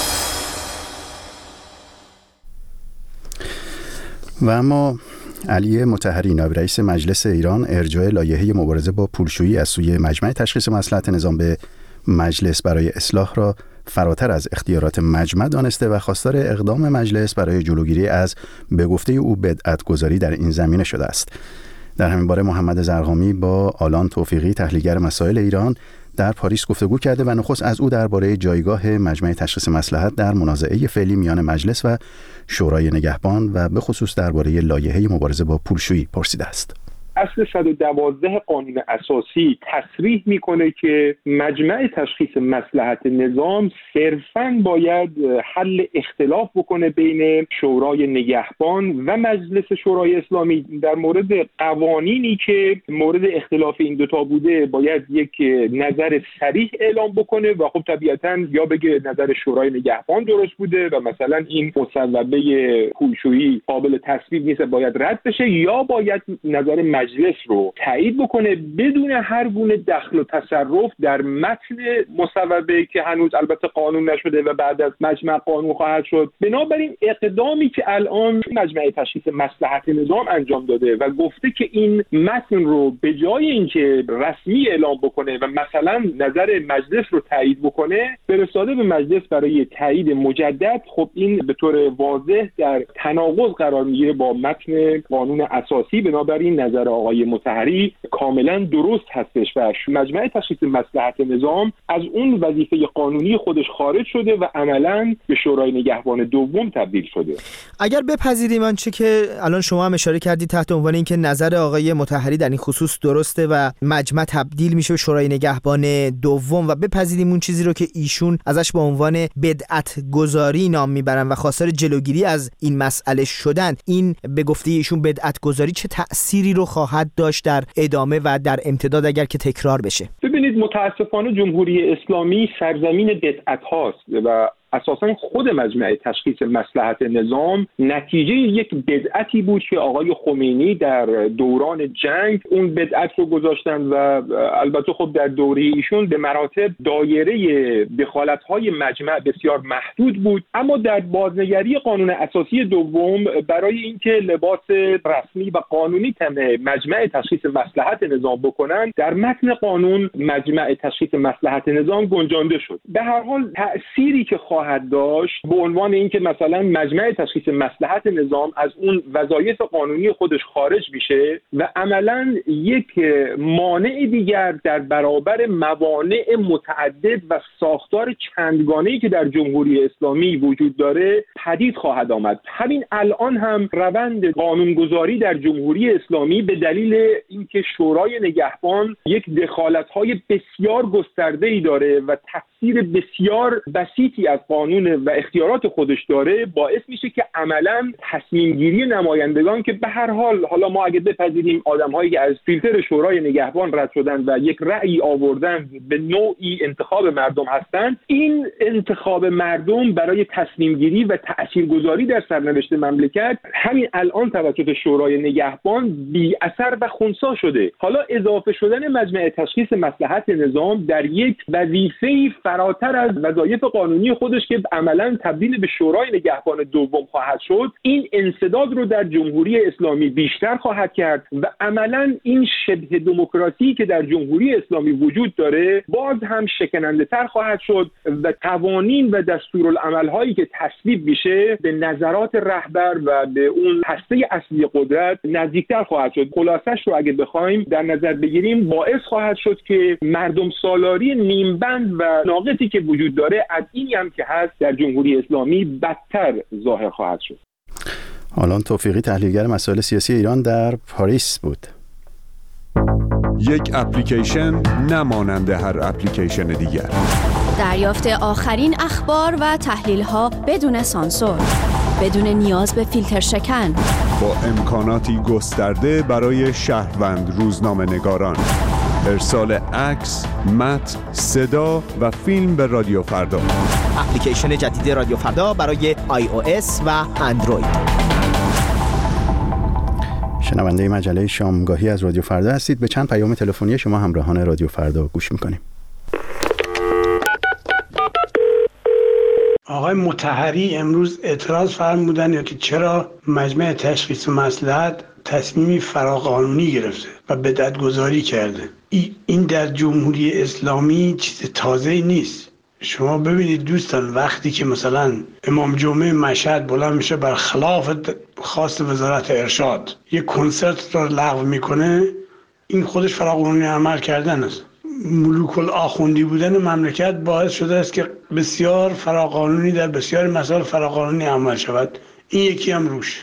و اما علی مطهری، نایب رئیس مجلس ایران، ارجاع لایحه مبارزه با پولشویی از سوی مجمع تشخیص مصلحت نظام به مجلس برای اصلاح را فراتر از اختیارات مجمع دانسته و خواستار اقدام مجلس برای جلوگیری از به گفته او بدعت‌گذاری در این زمینه شده است. در همین باره محمد زرهامی با آلان توفیقی، تحلیلگر مسائل ایران، در پاریس گفتگو کرده و نخست از او درباره جایگاه مجمع تشخیص مصلحت در منازعه فعلی میان مجلس و شورای نگهبان و به خصوص درباره لایحه مبارزه با پولشویی پرسیده است. اصل 112 قانون اساسی تصریح میکنه که مجمع تشخیص مصلحت نظام صرفاً باید حل اختلاف بکنه بین شورای نگهبان و مجلس شورای اسلامی در مورد قوانینی که مورد اختلاف این دوتا بوده. باید یک نظر صریح اعلام بکنه و خب طبیعتاً یا بگه نظر شورای نگهبان درست بوده و مثلا این مصوبه پولشویی قابل تصویب نیست باید رد بشه، یا باید نظر مجلس رو تایید بکنه بدون هر گونه دخل و تصرف در متن مصوبه که هنوز البته قانون نشده و بعد از مجمع قانون خواهد شد. بنابراین اقدامی که الان مجمع تشخیص مصلحت نظام انجام داده و گفته که این متن رو به جای اینکه رسمی اعلام بکنه و مثلا نظر مجلس رو تایید بکنه فرستاده به مجلس برای تایید مجدد، خب این به طور واضح در تناقض قرار میگیره با متن قانون اساسی. بنابراین نظر آقای مطهری کاملا درست هستش و مجمع تشخیص مصلحت نظام از اون وظیفه قانونی خودش خارج شده و عملاً به شورای نگهبان دوم تبدیل شده. اگر بپذیریم آنچه که الان شما هم اشاره کردید تحت عنوان اینکه نظر آقای مطهری در این خصوص درسته و مجمع تبدیل میشه به شورای نگهبان دوم و بپذیریم اون چیزی رو که ایشون ازش به عنوان بدعت گذاری نام میبرن و خواستار جلوگیری از این مسئله شدن، این به گفته ایشون بدعت گذاری چه تأثیری رو خواهد داشت در ادامه و در امتداد اگر که تکرار بشه؟ ببینید متاسفانه جمهوری اسلامی سرزمین بدعت هاست و اساساً خود مجمع تشخیص مصلحت نظام نتیجه یک بدعتی بود که آقای خمینی در دوران جنگ اون بدعت رو گذاشتن و البته خب در دوره ایشون به مراتب دایره دخالت‌های مجمع بسیار محدود بود، اما در بازنگری قانون اساسی دوم برای اینکه لباس رسمی و قانونی مجمع تشخیص مصلحت نظام بکنن در متن قانون مجمع تشخیص مصلحت نظام گنجانده شد. به هر حال تأثیری که خواهد داشت به عنوان اینکه مثلا مجمع تشخیص مصلحت نظام از اون وظایف قانونی خودش خارج میشه و عملاً یک مانع دیگر در برابر موانع متعدد و ساختار چندگانه‌ای که در جمهوری اسلامی وجود داره پدید خواهد آمد. همین الان هم روند قانونگذاری در جمهوری اسلامی به دلیل اینکه شورای نگهبان یک دخالت‌های بسیار گسترده‌ای داره و تفسیر بسیار بسیطی از قانون و اختیارات خودش داره باعث میشه که عملاً تصمیم گیری نمایندگان که به هر حال حالا ما اگه بپذیریم آدم‌هایی که از فیلتر شورای نگهبان رد شدن و یک رأی آوردن به نوعی انتخاب مردم هستند، این انتخاب مردم برای تصمیم گیری و تاثیرگذاری در سرنوشت مملکت همین الان توسط شورای نگهبان بی اثر و خنثی شده. حالا اضافه شدن مجمع تشخیص مصلحت نظام در یک وظیفه‌ای فراتر از وظایف قانونی خودش که عملاً تبدیل به شورای نگهبان دوم خواهد شد، این انسداد رو در جمهوری اسلامی بیشتر خواهد کرد و عملاً این شبه دموکراسی که در جمهوری اسلامی وجود داره باز هم شکننده تر خواهد شد و قوانین و دستورالعمل هایی که تصویب میشه به نظرات رهبر و به اون هسته اصلی قدرت نزدیکتر خواهد شد. خلاصش رو اگه بخوایم در نظر بگیریم باعث خواهد شد که مردم سالاری نیمبند و ناقصی که وجود داره از اینی هم که هست در جمهوری اسلامی بدتر ظاهر خواهد شد. آلان توفیقی، تحلیلگر مسائل سیاسی ایران، در پاریس بود. یک اپلیکیشن نمانند هر اپلیکیشن دیگر. دریافت آخرین اخبار و تحلیل‌ها بدون سانسور، بدون نیاز به فیلتر شکن، با امکاناتی گسترده برای شهروند روزنامه‌نگاران. ارسال عکس، متن، صدا و فیلم به رادیو فردا. اپلیکیشن جدید رادیو فردا برای iOS و اندروید. شنونده مجله شامگاهی از رادیو فردا هستید. به چند پیام تلفنی شما همراهان رادیو فردا گوش میکنیم. آقای مطهری امروز اعتراض فرمودن که چرا مجمع تشخیص مصلحت تصمیمی فراقانونی گرفته و بدعت‌گذاری کرده. این در جمهوری اسلامی چیز تازه‌ای نیست. شما ببینید دوستان، وقتی که مثلا امام جمعه مشهد بلند میشه بر خلاف خواست وزارت ارشاد یک کنسرت رو لغو میکنه، این خودش فراقانونی عمل کردن است. ملوک الآخوندی بودن مملکت باعث شده است که بسیار فراقانونی در بسیار مسائل فراقانونی عمل شود. این یکی هم روش.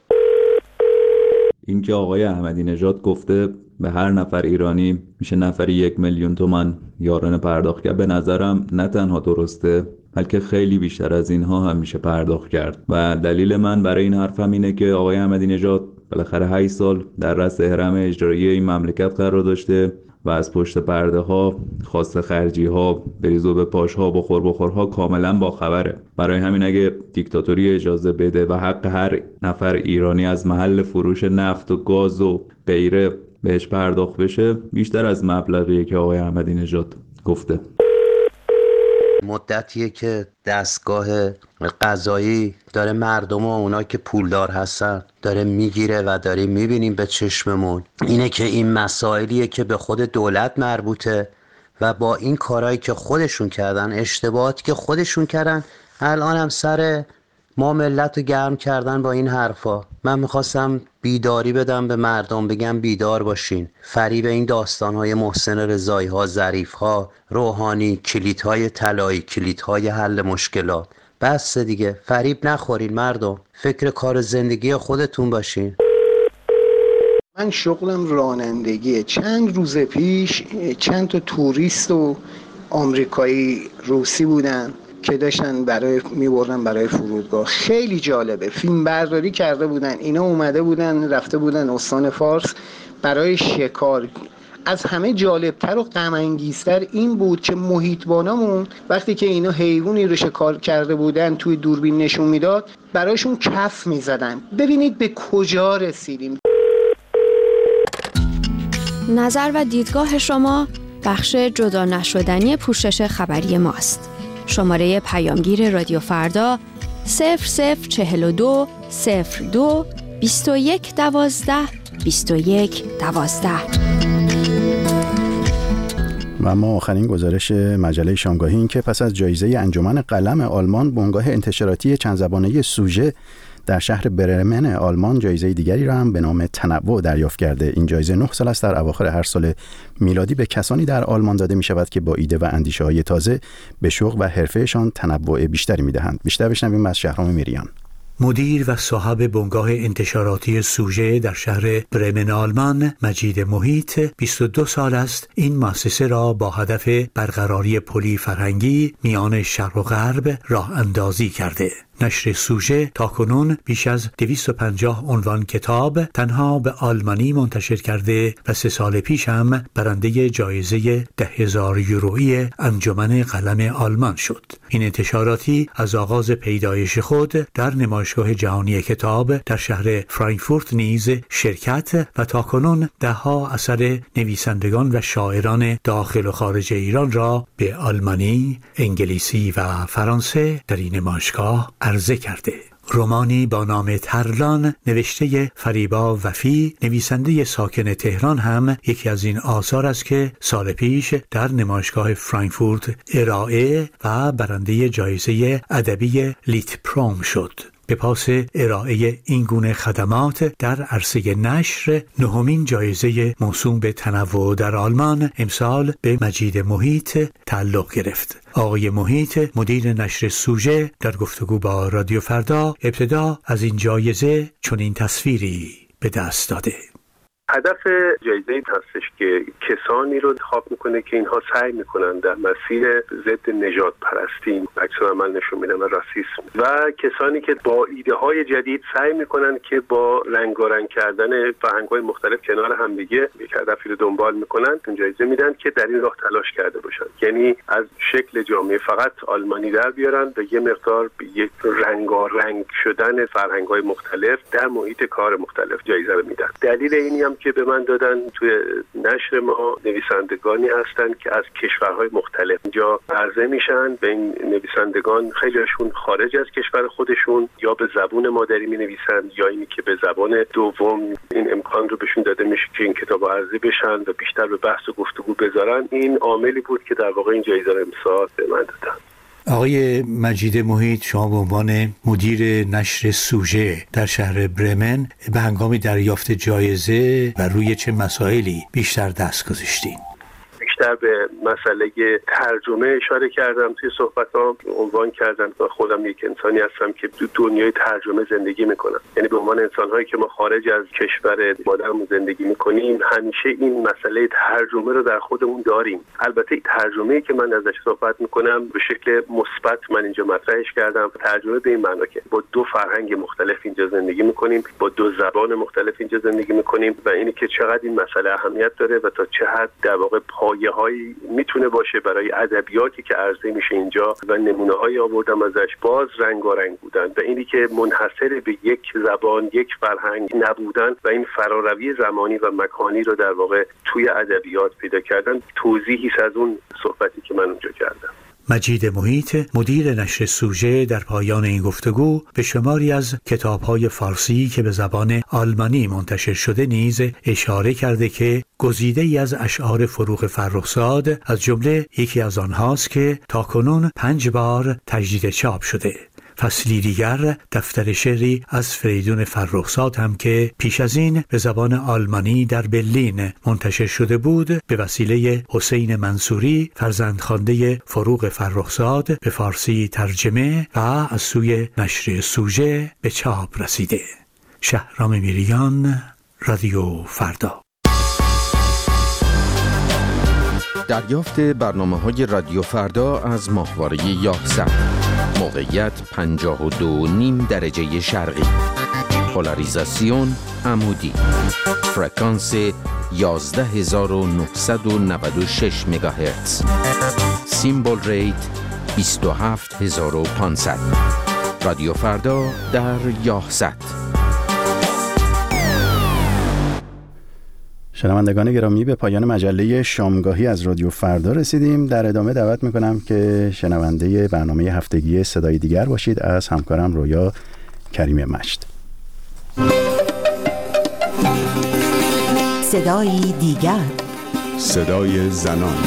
این که آقای احمدی نژاد گفته به هر نفر ایرانی میشه نفری 1 میلیون تومان یارانه پرداخت کرد، به نظرم نه تنها درسته بلکه خیلی بیشتر از اینها هم میشه پرداخت کرد و دلیل من برای این حرفم اینه که آقای احمدی نژاد بالاخره 8 سال در رأس هرم اجرایی این مملکت قرار داشته و از پشت پرده ها، خواست خرجی ها، بریز و به پاش ها، بخورها کاملا با خبره. برای همین اگه دیکتاتوری اجازه بده و حق هر نفر ایرانی از محل فروش نفت و گاز و غیره بهش پرداخت بشه، بیشتر از مبلغیه که آقای احمدی نژاد گفته. مدتیه که دستگاه قضایی داره مردم و اونا که پولدار هستن داره میگیره و داره میبینیم به چشممون. اینه که این مسائلیه که به خود دولت مربوطه و با این کارهایی که خودشون کردن، اشتباهاتی که خودشون کردن، الان هم سر ما ملت رو گرم کردن با این حرفا. من میخواستم بیداری بدم به مردم، بگم بیدار باشین. فریب این داستانهای محسن رضایی ها، ظریف ها، روحانی، کلیدهای طلایی، کلیدهای حل مشکلات، بس دیگه. فریب نخورین مردم، فکر کار زندگی خودتون باشین. من شغلم رانندگیه. چند روز پیش چند تا توریست و آمریکایی روسی بودن که داشتن میبردن برای فرودگاه. خیلی جالبه، فیلم برداری کرده بودن. اینا اومده بودن رفته بودن استان فارس برای شکار. از همه جالبتر و غم انگیزتر این بود که محیطبانامون وقتی که اینا حیوانی رو شکار کرده بودن توی دوربین نشون میداد، برایشون کف میزدن. ببینید به کجا رسیدیم. نظر و دیدگاه شما بخش جدا نشدنی پوشش خبری ماست. شماره پیامگیر رادیو فردا 0042 02 21 12 21 12. و اما آخرین گزارش مجله شامگاهی این که پس از جایزه انجمن قلم آلمان، بنگاه انتشاراتی چند زبانه سوژه در شهر برمن آلمان جایزه دیگری را هم به نام تنوع دریافت کرده. این جایزه 9 سال است در اواخر هر سال میلادی به کسانی در آلمان داده می شود که با ایده و اندیشه‌های تازه به شغل و حرفهشان تنوع بیشتری می دهند. بیشتر بشنویم از شهرام میریان. مدیر و صاحب بنگاه انتشاراتی سوژه در شهر برمن آلمان، مجید محیط، 22 سال است این مؤسسه را با هدف برقراری پلی فرهنگی میان شرق و غرب راه اندازی کرده. نشر سوژه تاکنون بیش از 250 عنوان کتاب تنها به آلمانی منتشر کرده و 3 سال پیش هم برنده جایزه 10,000 یورویی انجمن قلم آلمان شد. این انتشاراتی از آغاز پیدایش خود در نمایشگاه جهانی کتاب در شهر فرانکفورت نیز شرکت و تاکنون 10 اثر نویسندگان و شاعران داخل و خارج ایران را به آلمانی، انگلیسی و فرانسه در این نمایشگاه عرضه کرده. رمانی با نام ترلان نوشته فریبا وفی، نویسنده ساکن تهران، هم یکی از این آثار است که سال پیش در نمایشگاه فرانکفورت ارائه و برنده جایزه ادبی لیتپروم شد. به پاس ارائه این گونه خدمات در عرصه نشر، 9مین جایزه موسوم به تنوع در آلمان امسال به مجید محیط تعلق گرفت. آقای محیط، مدیر نشر سوژه، در گفتگو با رادیو فردا ابتدا از این جایزه چنین تصویری به دست داده. هدف جایزه این هستش که کسانی رو انتخاب میکنه که اینها سعی میکنن در مسیر ضد نژاد پرستی، عکس العمل نشون میدن و راسism، و کسانی که با ایده های جدید سعی میکنن که با رنگارنگ کردن فرهنگ‌های مختلف کنار هم دیگه یک هدفی رو دنبال میکنن. این جایزه میدن که در این راه تلاش کرده باشن، یعنی از شکل جامعه فقط آلمانی در بیارن و یه مقدار به یک رنگارنگ شدن فرهنگ‌های مختلف در محیط کار مختلف جایزه رو میدن. دلیل اینی هم که به من دادن، توی نشر ما نویسندگانی هستن که از کشورهای مختلف اینجا عرضه میشن. به این نویسندگان خیلیشون خارج از کشور خودشون یا به زبان مادری می نویسن یا اینی که به زبان دوم این امکان رو بهشون داده میشه که این کتاب عرضه بشن و بیشتر به بحث و گفتگو بذارن. این عاملی بود که در واقع این جایزه رو امسال به من دادن. آقای مجید محیط، شما به عنوان مدیر نشر سوژه در شهر برمن به هنگام دریافت جایزه و روی چه مسائلی بیشتر دست گذاشتین؟ بیشتر به مسئله ترجمه اشاره کردم توی صحبتام. عنوان کردم که خودم یک انسانی هستم که تو دنیای ترجمه زندگی میکنم، یعنی به عنوان انسان‌هایی که ما خارج از کشور مادرمون زندگی میکنیم همیشه این مسئله ترجمه رو در خودمون داریم. البته ترجمه‌ای که من ازش صحبت میکنم به شکل مثبت من اینجا مطرحش کردم. ترجمه به این معنا که با 2 فرهنگ مختلف اینجا زندگی میکنیم، با 2 زبان مختلف اینجا زندگی میکنیم و اینی که چقدر این مسئله اهمیت داره و تا چه حد در واقع هایی میتونه باشه برای ادبیاتی که عرضه میشه اینجا و نمونه هایی آوردم ازش، باز رنگارنگ بودن و اینی که منحصر به یک زبان، یک فرهنگ نبودن و این فراروی زمانی و مکانی رو در واقع توی ادبیات پیدا کردن. توضیحی از اون صحبتی که من اونجا کردم. مجید محیط، مدیر نشر سوژه، در پایان این گفتگو به شماری از کتاب‌های فارسی که به زبان آلمانی منتشر شده نیز اشاره کرده که گزیده‌ای از اشعار فروغ فرخزاد از جمله یکی از آنهاست که تاکنون 5 بار تجدید چاپ شده فصلی دیگر دفتر شعری از فریدون فرخزاد هم که پیش از این به زبان آلمانی در برلین منتشر شده بود به وسیله حسین منصوری فرزندخوانده فروغ فرخزاد به فارسی ترجمه و از سوی نشر سوژه به چاپ رسیده. شهرام میریان، رادیو فردا. دریافت برنامه‌های رادیو فردا از ماهواره یاهصد. موقعیت 52.5 درجه شرقی. پولاریزاسیون عمودی. فرکانس 11996 مگاهرتز. سیمبل ریت 27500. رادیو فردا در یاهصد. شنوندگان گرامی، به پایان مجله شامگاهی از رادیو فردا رسیدیم. در ادامه دعوت میکنم که شنونده برنامه هفتگی صدای دیگر باشید از همکارم رویا کریمی مجد. صدای دیگر، صدای زنان.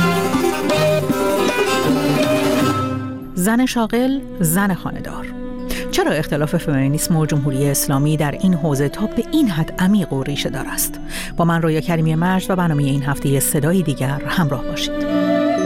زن شاغل، زن خانه‌دار. چرا اختلاف فمینیسم و جمهوری اسلامی در این حوزه تا به این حد عمیق و ریشه دار است؟ با من رویا کریمی مجد و برنامه این هفته صدای دیگر همراه باشید.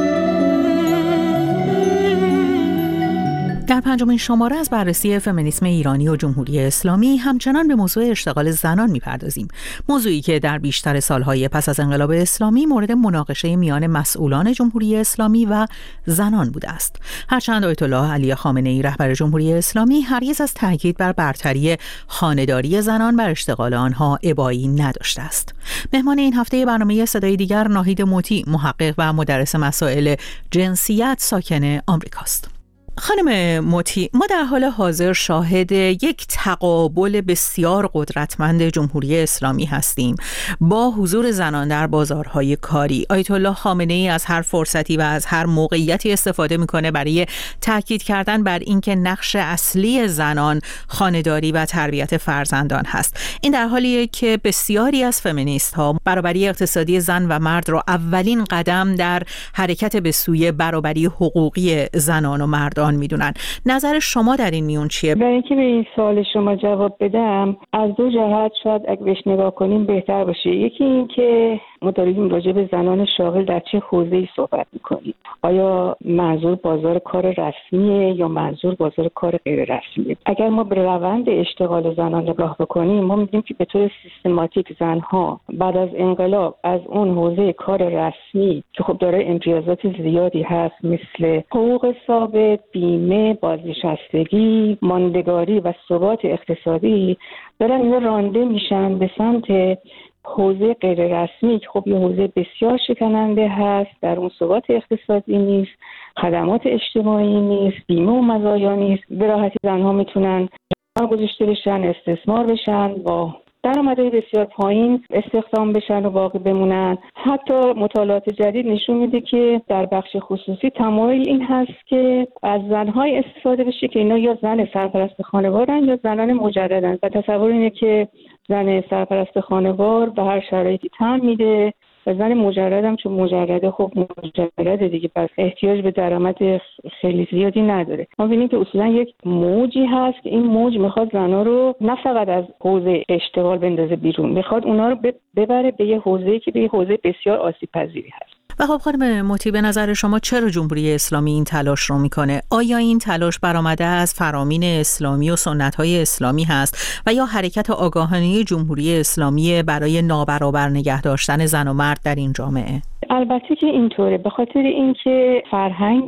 در پنجمین شماره از بررسی فمینیسم ایرانی و جمهوری اسلامی همچنان به موضوع اشتغال زنان می‌پردازیم. موضوعی که در بیشتر سالهای پس از انقلاب اسلامی مورد مناقشه میان مسئولان جمهوری اسلامی و زنان بوده است. هرچند آیت الله علی خامنه‌ای رهبر جمهوری اسلامی هرگز از تاکید بر برتری خانه‌داری زنان بر اشتغال آنها ابایی نداشته است. مهمان این هفته برنامه صدای دیگر ناهید موتی، محقق و مدرس مسائل جنسیت ساکن آمریکاست. خانم موتی، ما در حال حاضر شاهد یک تقابل بسیار قدرتمند جمهوری اسلامی هستیم با حضور زنان در بازارهای کاری. آیت الله خامنه‌ای از هر فرصتی و از هر موقعیتی استفاده میکنه برای تاکید کردن بر اینکه نقش اصلی زنان خانه‌داری و تربیت فرزندان هست. این در حالیه که بسیاری از فمینیست ها برابری اقتصادی زن و مرد را اولین قدم در حرکت به سوی برابری حقوقی زنان و مردان میدونن. نظر شما در این میون چیه؟ برای اینکه به این سوال شما جواب بدم، از دو جهت شاید اگه بهش نگاه کنیم بهتر باشه. یکی این که ما داریم راجع به زنان شاغل در چه حوزه‌ای صحبت می‌کنیم. آیا منظور بازار کار رسمیه یا منظور بازار کار غیر رسمیه؟ اگر ما به روند اشتغال زنان نگاه بکنیم، ما می‌بینیم که به طور سیستماتیک زنها بعد از انقلاب از اون حوزه کار رسمی که خب داره امتیازات زیادی هست مثل حقوق ثابت، بیمه، بازنشستگی، ماندگاری و ثبات اقتصادی، دارن اینا رانده میشن به سمت حوزه غیر رسمی که خب یه حوزه بسیار شکننده هست. در اون ثبات اقتصادی نیست، خدمات اجتماعی نیست، بیمه و مزایا نیست. به راحتی زنها میتونن گذاشته بشن، استثمار بشن، با درآمدهای بسیار پایین استخدام بشن و باقی بمونن. حتی مطالعات جدید نشون میده که در بخش خصوصی تمایل این هست که از زنهای استفاده بشه که اینا یا زن سرپرست خانوارن یا زنان مجردن و تصور اینه که زن سرپرست خانوار به هر شرایطی تن میده و زن مجرد هم چون مجرده خب مجرده دیگه، پس احتیاج به درآمد خیلی زیادی نداره. ما ببینیم که اصولا یک موجی هست که این موج میخواد زنها رو نه فقط از حوزه اشتغال بندازه بیرون، میخواد اونا رو ببره به یه حوزه‌ای که به یه حوزه بسیار آسیب پذیری هست. و خب خانم موتی، به نظر شما چرا جمهوری اسلامی این تلاش رو میکنه؟ آیا این تلاش برآمده از فرامین اسلامی و سنت‌های اسلامی هست و یا حرکت آگاهانه جمهوری اسلامی برای نابرابر نگه داشتن زن و مرد در این جامعه؟ البته که اینطوره، به خاطر اینکه فرهنگ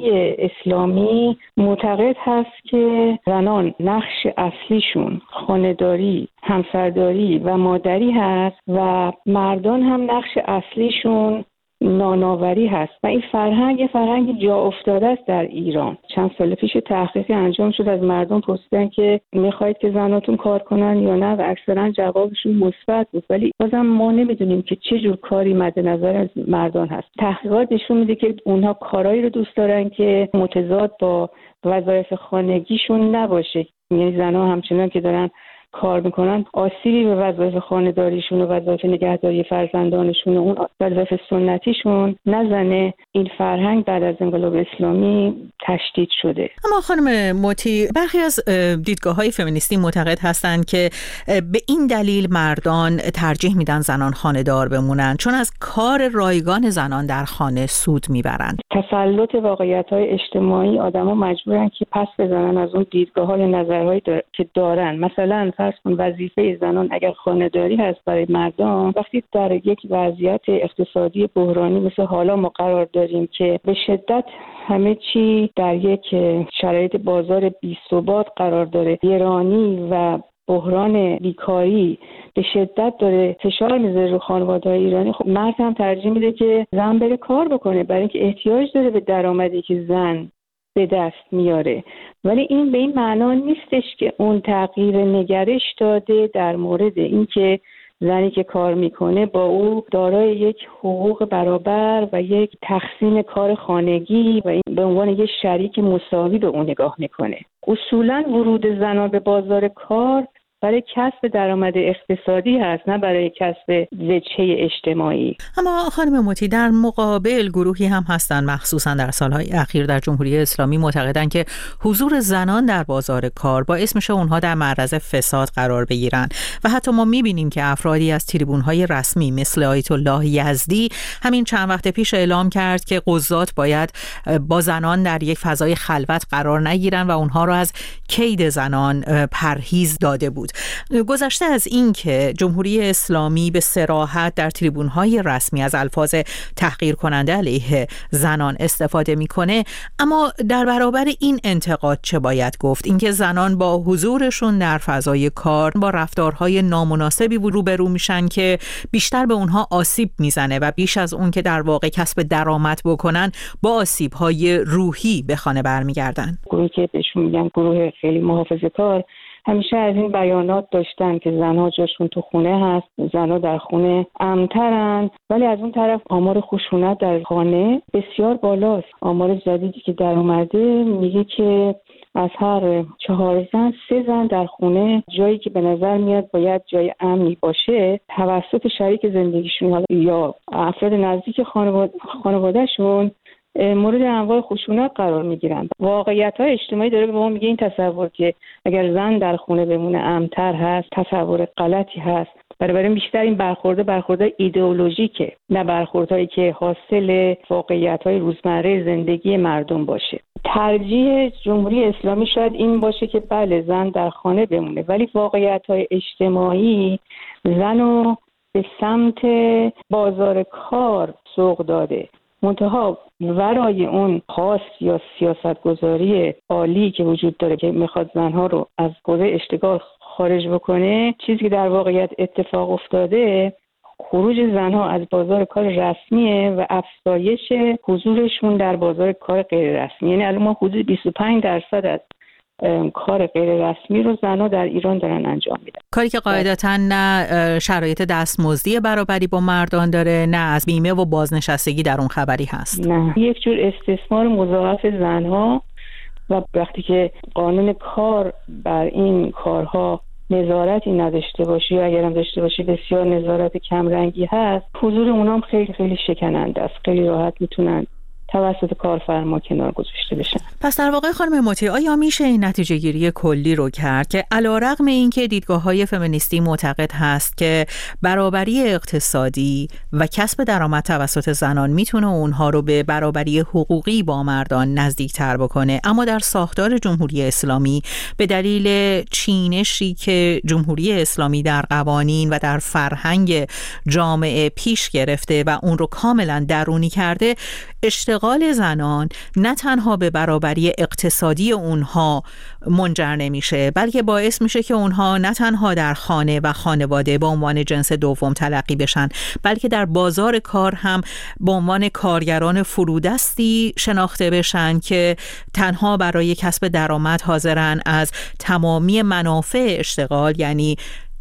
اسلامی معتقد هست که زنان نقش اصلیشون خانه‌داری، همسرداری و مادری هست و مردان هم نقش اصلیشون نانآوری هست و این فرهنگ جا افتاده است در ایران. چند سال پیش تحقیقی انجام شد، از مردم پرسیدن که میخواید که زناتون کار کنن یا نه و اکثرا جوابشون مثبت بود، ولی بازم ما نمیدونیم که چه جور کاری مد نظر از مردان هست. تحقیقات نشون میده که اونها کارایی رو دوست دارن که متضاد با وظایف خانگیشون نباشه، یعنی زنها همچنان که دارن کار میکنن آسیبی به وظایف خانه‌داریشون و وظایف نگهداری فرزندانشون و اون وظایف سنتیشون نزنه. این فرهنگ بعد از انقلاب اسلامی تشدید شده. اما خانم موتی، برخی از دیدگاه‌های فمینیستی معتقد هستند که به این دلیل مردان ترجیح میدن زنان خانه‌دار بمونن چون از کار رایگان زنان در خانه سود میبرند. تسلط واقعیت‌های اجتماعی آدم‌ها مجبورن که پس بزنن از اون دیدگاه‌ها یا نظرهایی که دارن. مثلا فرض کن وظیفه زنان اگر خانه‌داری هست برای مردان، وقتی در یک وضعیت اقتصادی بحرانی مثل حالا ما قرار داریم که به شدت همه چی در یک شرایط بازار بی‌ثبات قرار داره، گرانی و بحران بیکاری به شدت داره فشار میذاره رو خانواده‌های ایرانی، خب مرد هم ترجیح میده که زن بره کار بکنه برای اینکه احتیاج داره به درآمدی که زن به دست میاره. ولی این به این معنا نیستش که اون تغییر نگرش داده در مورد اینکه زنی که کار میکنه با او دارای یک حقوق برابر و یک تقسیم کار خانگی و این به عنوان یک شریک مساوی به اون نگاه میکنه. اصولاً ورود زنان به بازار کار برای کسب درآمد اقتصادی هست، نه برای کسب وجهه اجتماعی. اما خانم موتی، در مقابل گروهی هم هستن مخصوصا در سالهای اخیر در جمهوری اسلامی معتقدن که حضور زنان در بازار کار باعث میشه اونها در معرض فساد قرار بگیرن و حتی ما میبینیم که افرادی از تریبونهای رسمی مثل آیت الله یزدی همین چند وقت پیش اعلام کرد که قضات باید با زنان در یک فضای خلوت قرار نگیرن و اونها رو از کید زنان پرهیز داده بود. گذشته از این که جمهوری اسلامی به صراحت در تریبون‌های رسمی از الفاظ تحقیر کننده علیه زنان استفاده میکنه، اما در برابر این انتقاد چه باید گفت؟ اینکه زنان با حضورشون در فضای کار با رفتارهای نامناسبی روبرو میشن که بیشتر به اونها آسیب میزنه و بیش از اون که در واقع کسب درآمد بکنن با آسیب‌های روحی به خانه برمیگردن. گروهی که بهشون میگن گروه خیلی محافظه‌کار همیشه از این بیانات داشتن که زنها جاشون تو خونه هست، زنها در خونه امن‌ترن، ولی از اون طرف آمار خشونت در خانه بسیار بالاست. آمار جدیدی که در اومده میگه که از هر 4 زن 3 زن در خونه جایی که به نظر میاد باید جای امنی باشه توسط شریک زندگیشون یا افراد نزدیک خانوادهشون مورد انواع خشونت قرار میگیرن. واقعیت‌های اجتماعی داره به ما میگه این تصور که اگر زن در خونه بمونه امن‌تر هست تصور غلطی هست. برای بیشتر این برخورد ایدئولوژیکه، نه برخوردهایی که حاصل واقعیت‌های روزمره زندگی مردم باشه. ترجیح جمهوری اسلامی شاید این باشه که بله زن در خانه بمونه، ولی واقعیت‌های اجتماعی زنو به سمت بازار کار سوق داده. منتها ورای اون خاص یا سیاستگذاری عالی که وجود داره که میخواد زنها رو از حوزه اشتغال خارج بکنه، چیزی که در واقعیت اتفاق افتاده خروج زنها از بازار کار رسمیه و افزایش حضورشون در بازار کار غیر رسمی. یعنی الان ما حدود 25% از کار غیر رسمی رو زنها در ایران دارن انجام میدن، کاری که قاعدتاً نه شرایط دستمزدی برابری با مردان داره، نه از بیمه و بازنشستگی در اون خبری هست. نه، یک جور استثمار مضاعف زنها و وقتی که قانون کار بر این کارها نظارتی نداشته باشه یا اگرم داشته باشه بسیار نظارت کمرنگی هست، حضور اونام خیلی خیلی شکننده است. خیلی راحت میتونن توسط کارفرما کنار گذاشته بشن. پس در واقع خانم موتی، آیا میشه این نتیجه گیری کلی رو کرد که علیرغم اینکه دیدگاه‌های فمینیستی معتقد هست که برابری اقتصادی و کسب درآمد توسط زنان میتونه اونها رو به برابری حقوقی با مردان نزدیکتر بکنه، اما در ساختار جمهوری اسلامی به دلیل چینشی که جمهوری اسلامی در قوانین و در فرهنگ جامعه پیش گرفته و اون رو کاملا درونی کرده، اشتغال زنان نه تنها به برابری اقتصادی اونها منجر نمیشه، بلکه باعث میشه که اونها نه تنها در خانه و خانواده به عنوان جنس دوم تلقی بشن، بلکه در بازار کار هم به عنوان کارگران فرودستی شناخته بشن که تنها برای کسب درآمد حاضرن از تمامی منافع اشتغال، یعنی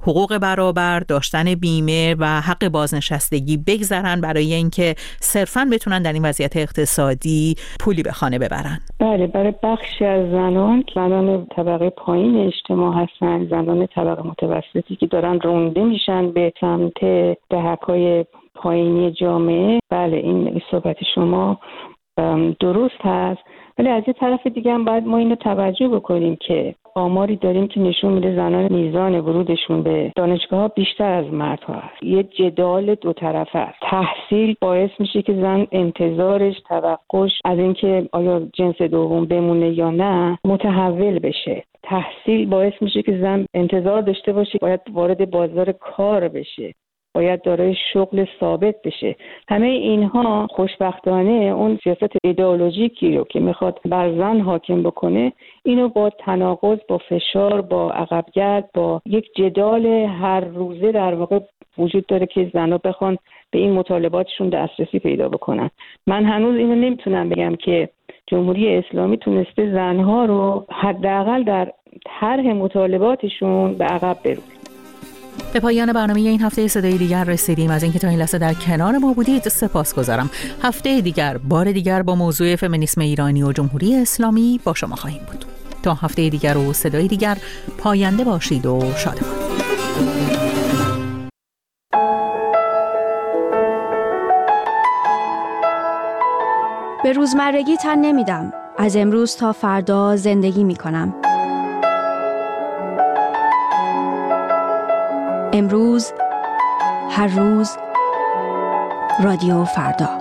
حقوق برابر، داشتن بیمه و حق بازنشستگی بگذرن برای اینکه صرفاً بتونن در این وضعیت اقتصادی پولی به خانه ببرن؟ بله، برای بخشی از زنان طبقه پایین اجتماع هستن، زنان طبقه متوسطی که دارن رونده میشن به سمت دهک‌های پایینی جامعه، بله این صحبت شما درست هست. ولی از یه طرف دیگه هم باید ما اینو توجه بکنیم که آماری داریم که نشون میده زنان میزان ورودشون به دانشگاه بیشتر از مردها هست. یه جدال دو طرفه است. تحصیل باعث میشه که زن انتظارش، توقعش از اینکه آیا جنس دوم بمونه یا نه متحول بشه. تحصیل باعث میشه که زن انتظار داشته باشه باید وارد بازار کار بشه، باید دارای شغل ثابت بشه. همه اینها خوشبختانه اون سیاست ایدئولوژیکی رو که میخواد بر زن حاکم بکنه، اینو با تناقض، با فشار، با عقبگرد، با یک جدال هر روزه در واقع وجود داره که زنها بخوان به این مطالباتشون دسترسی پیدا بکنن. من هنوز اینو نمیتونم بگم که جمهوری اسلامی تونسته زنها رو حداقل در طرح مطالباتشون به عقب برونه. به پایان برنامه این هفته صدای دیگر رسیدیم. از اینکه تا این لحظه در کنار ما بودید سپاسگزارم. هفته دیگر، بار دیگر با موضوع فمینیسم ایرانی و جمهوری اسلامی با شما خواهیم بود. تا هفته دیگر و صدای دیگر، پاینده باشید و شادمان. به روزمرگی تن نمیدم. از امروز تا فردا زندگی میکنم. امروز، هر روز، رادیو فردا.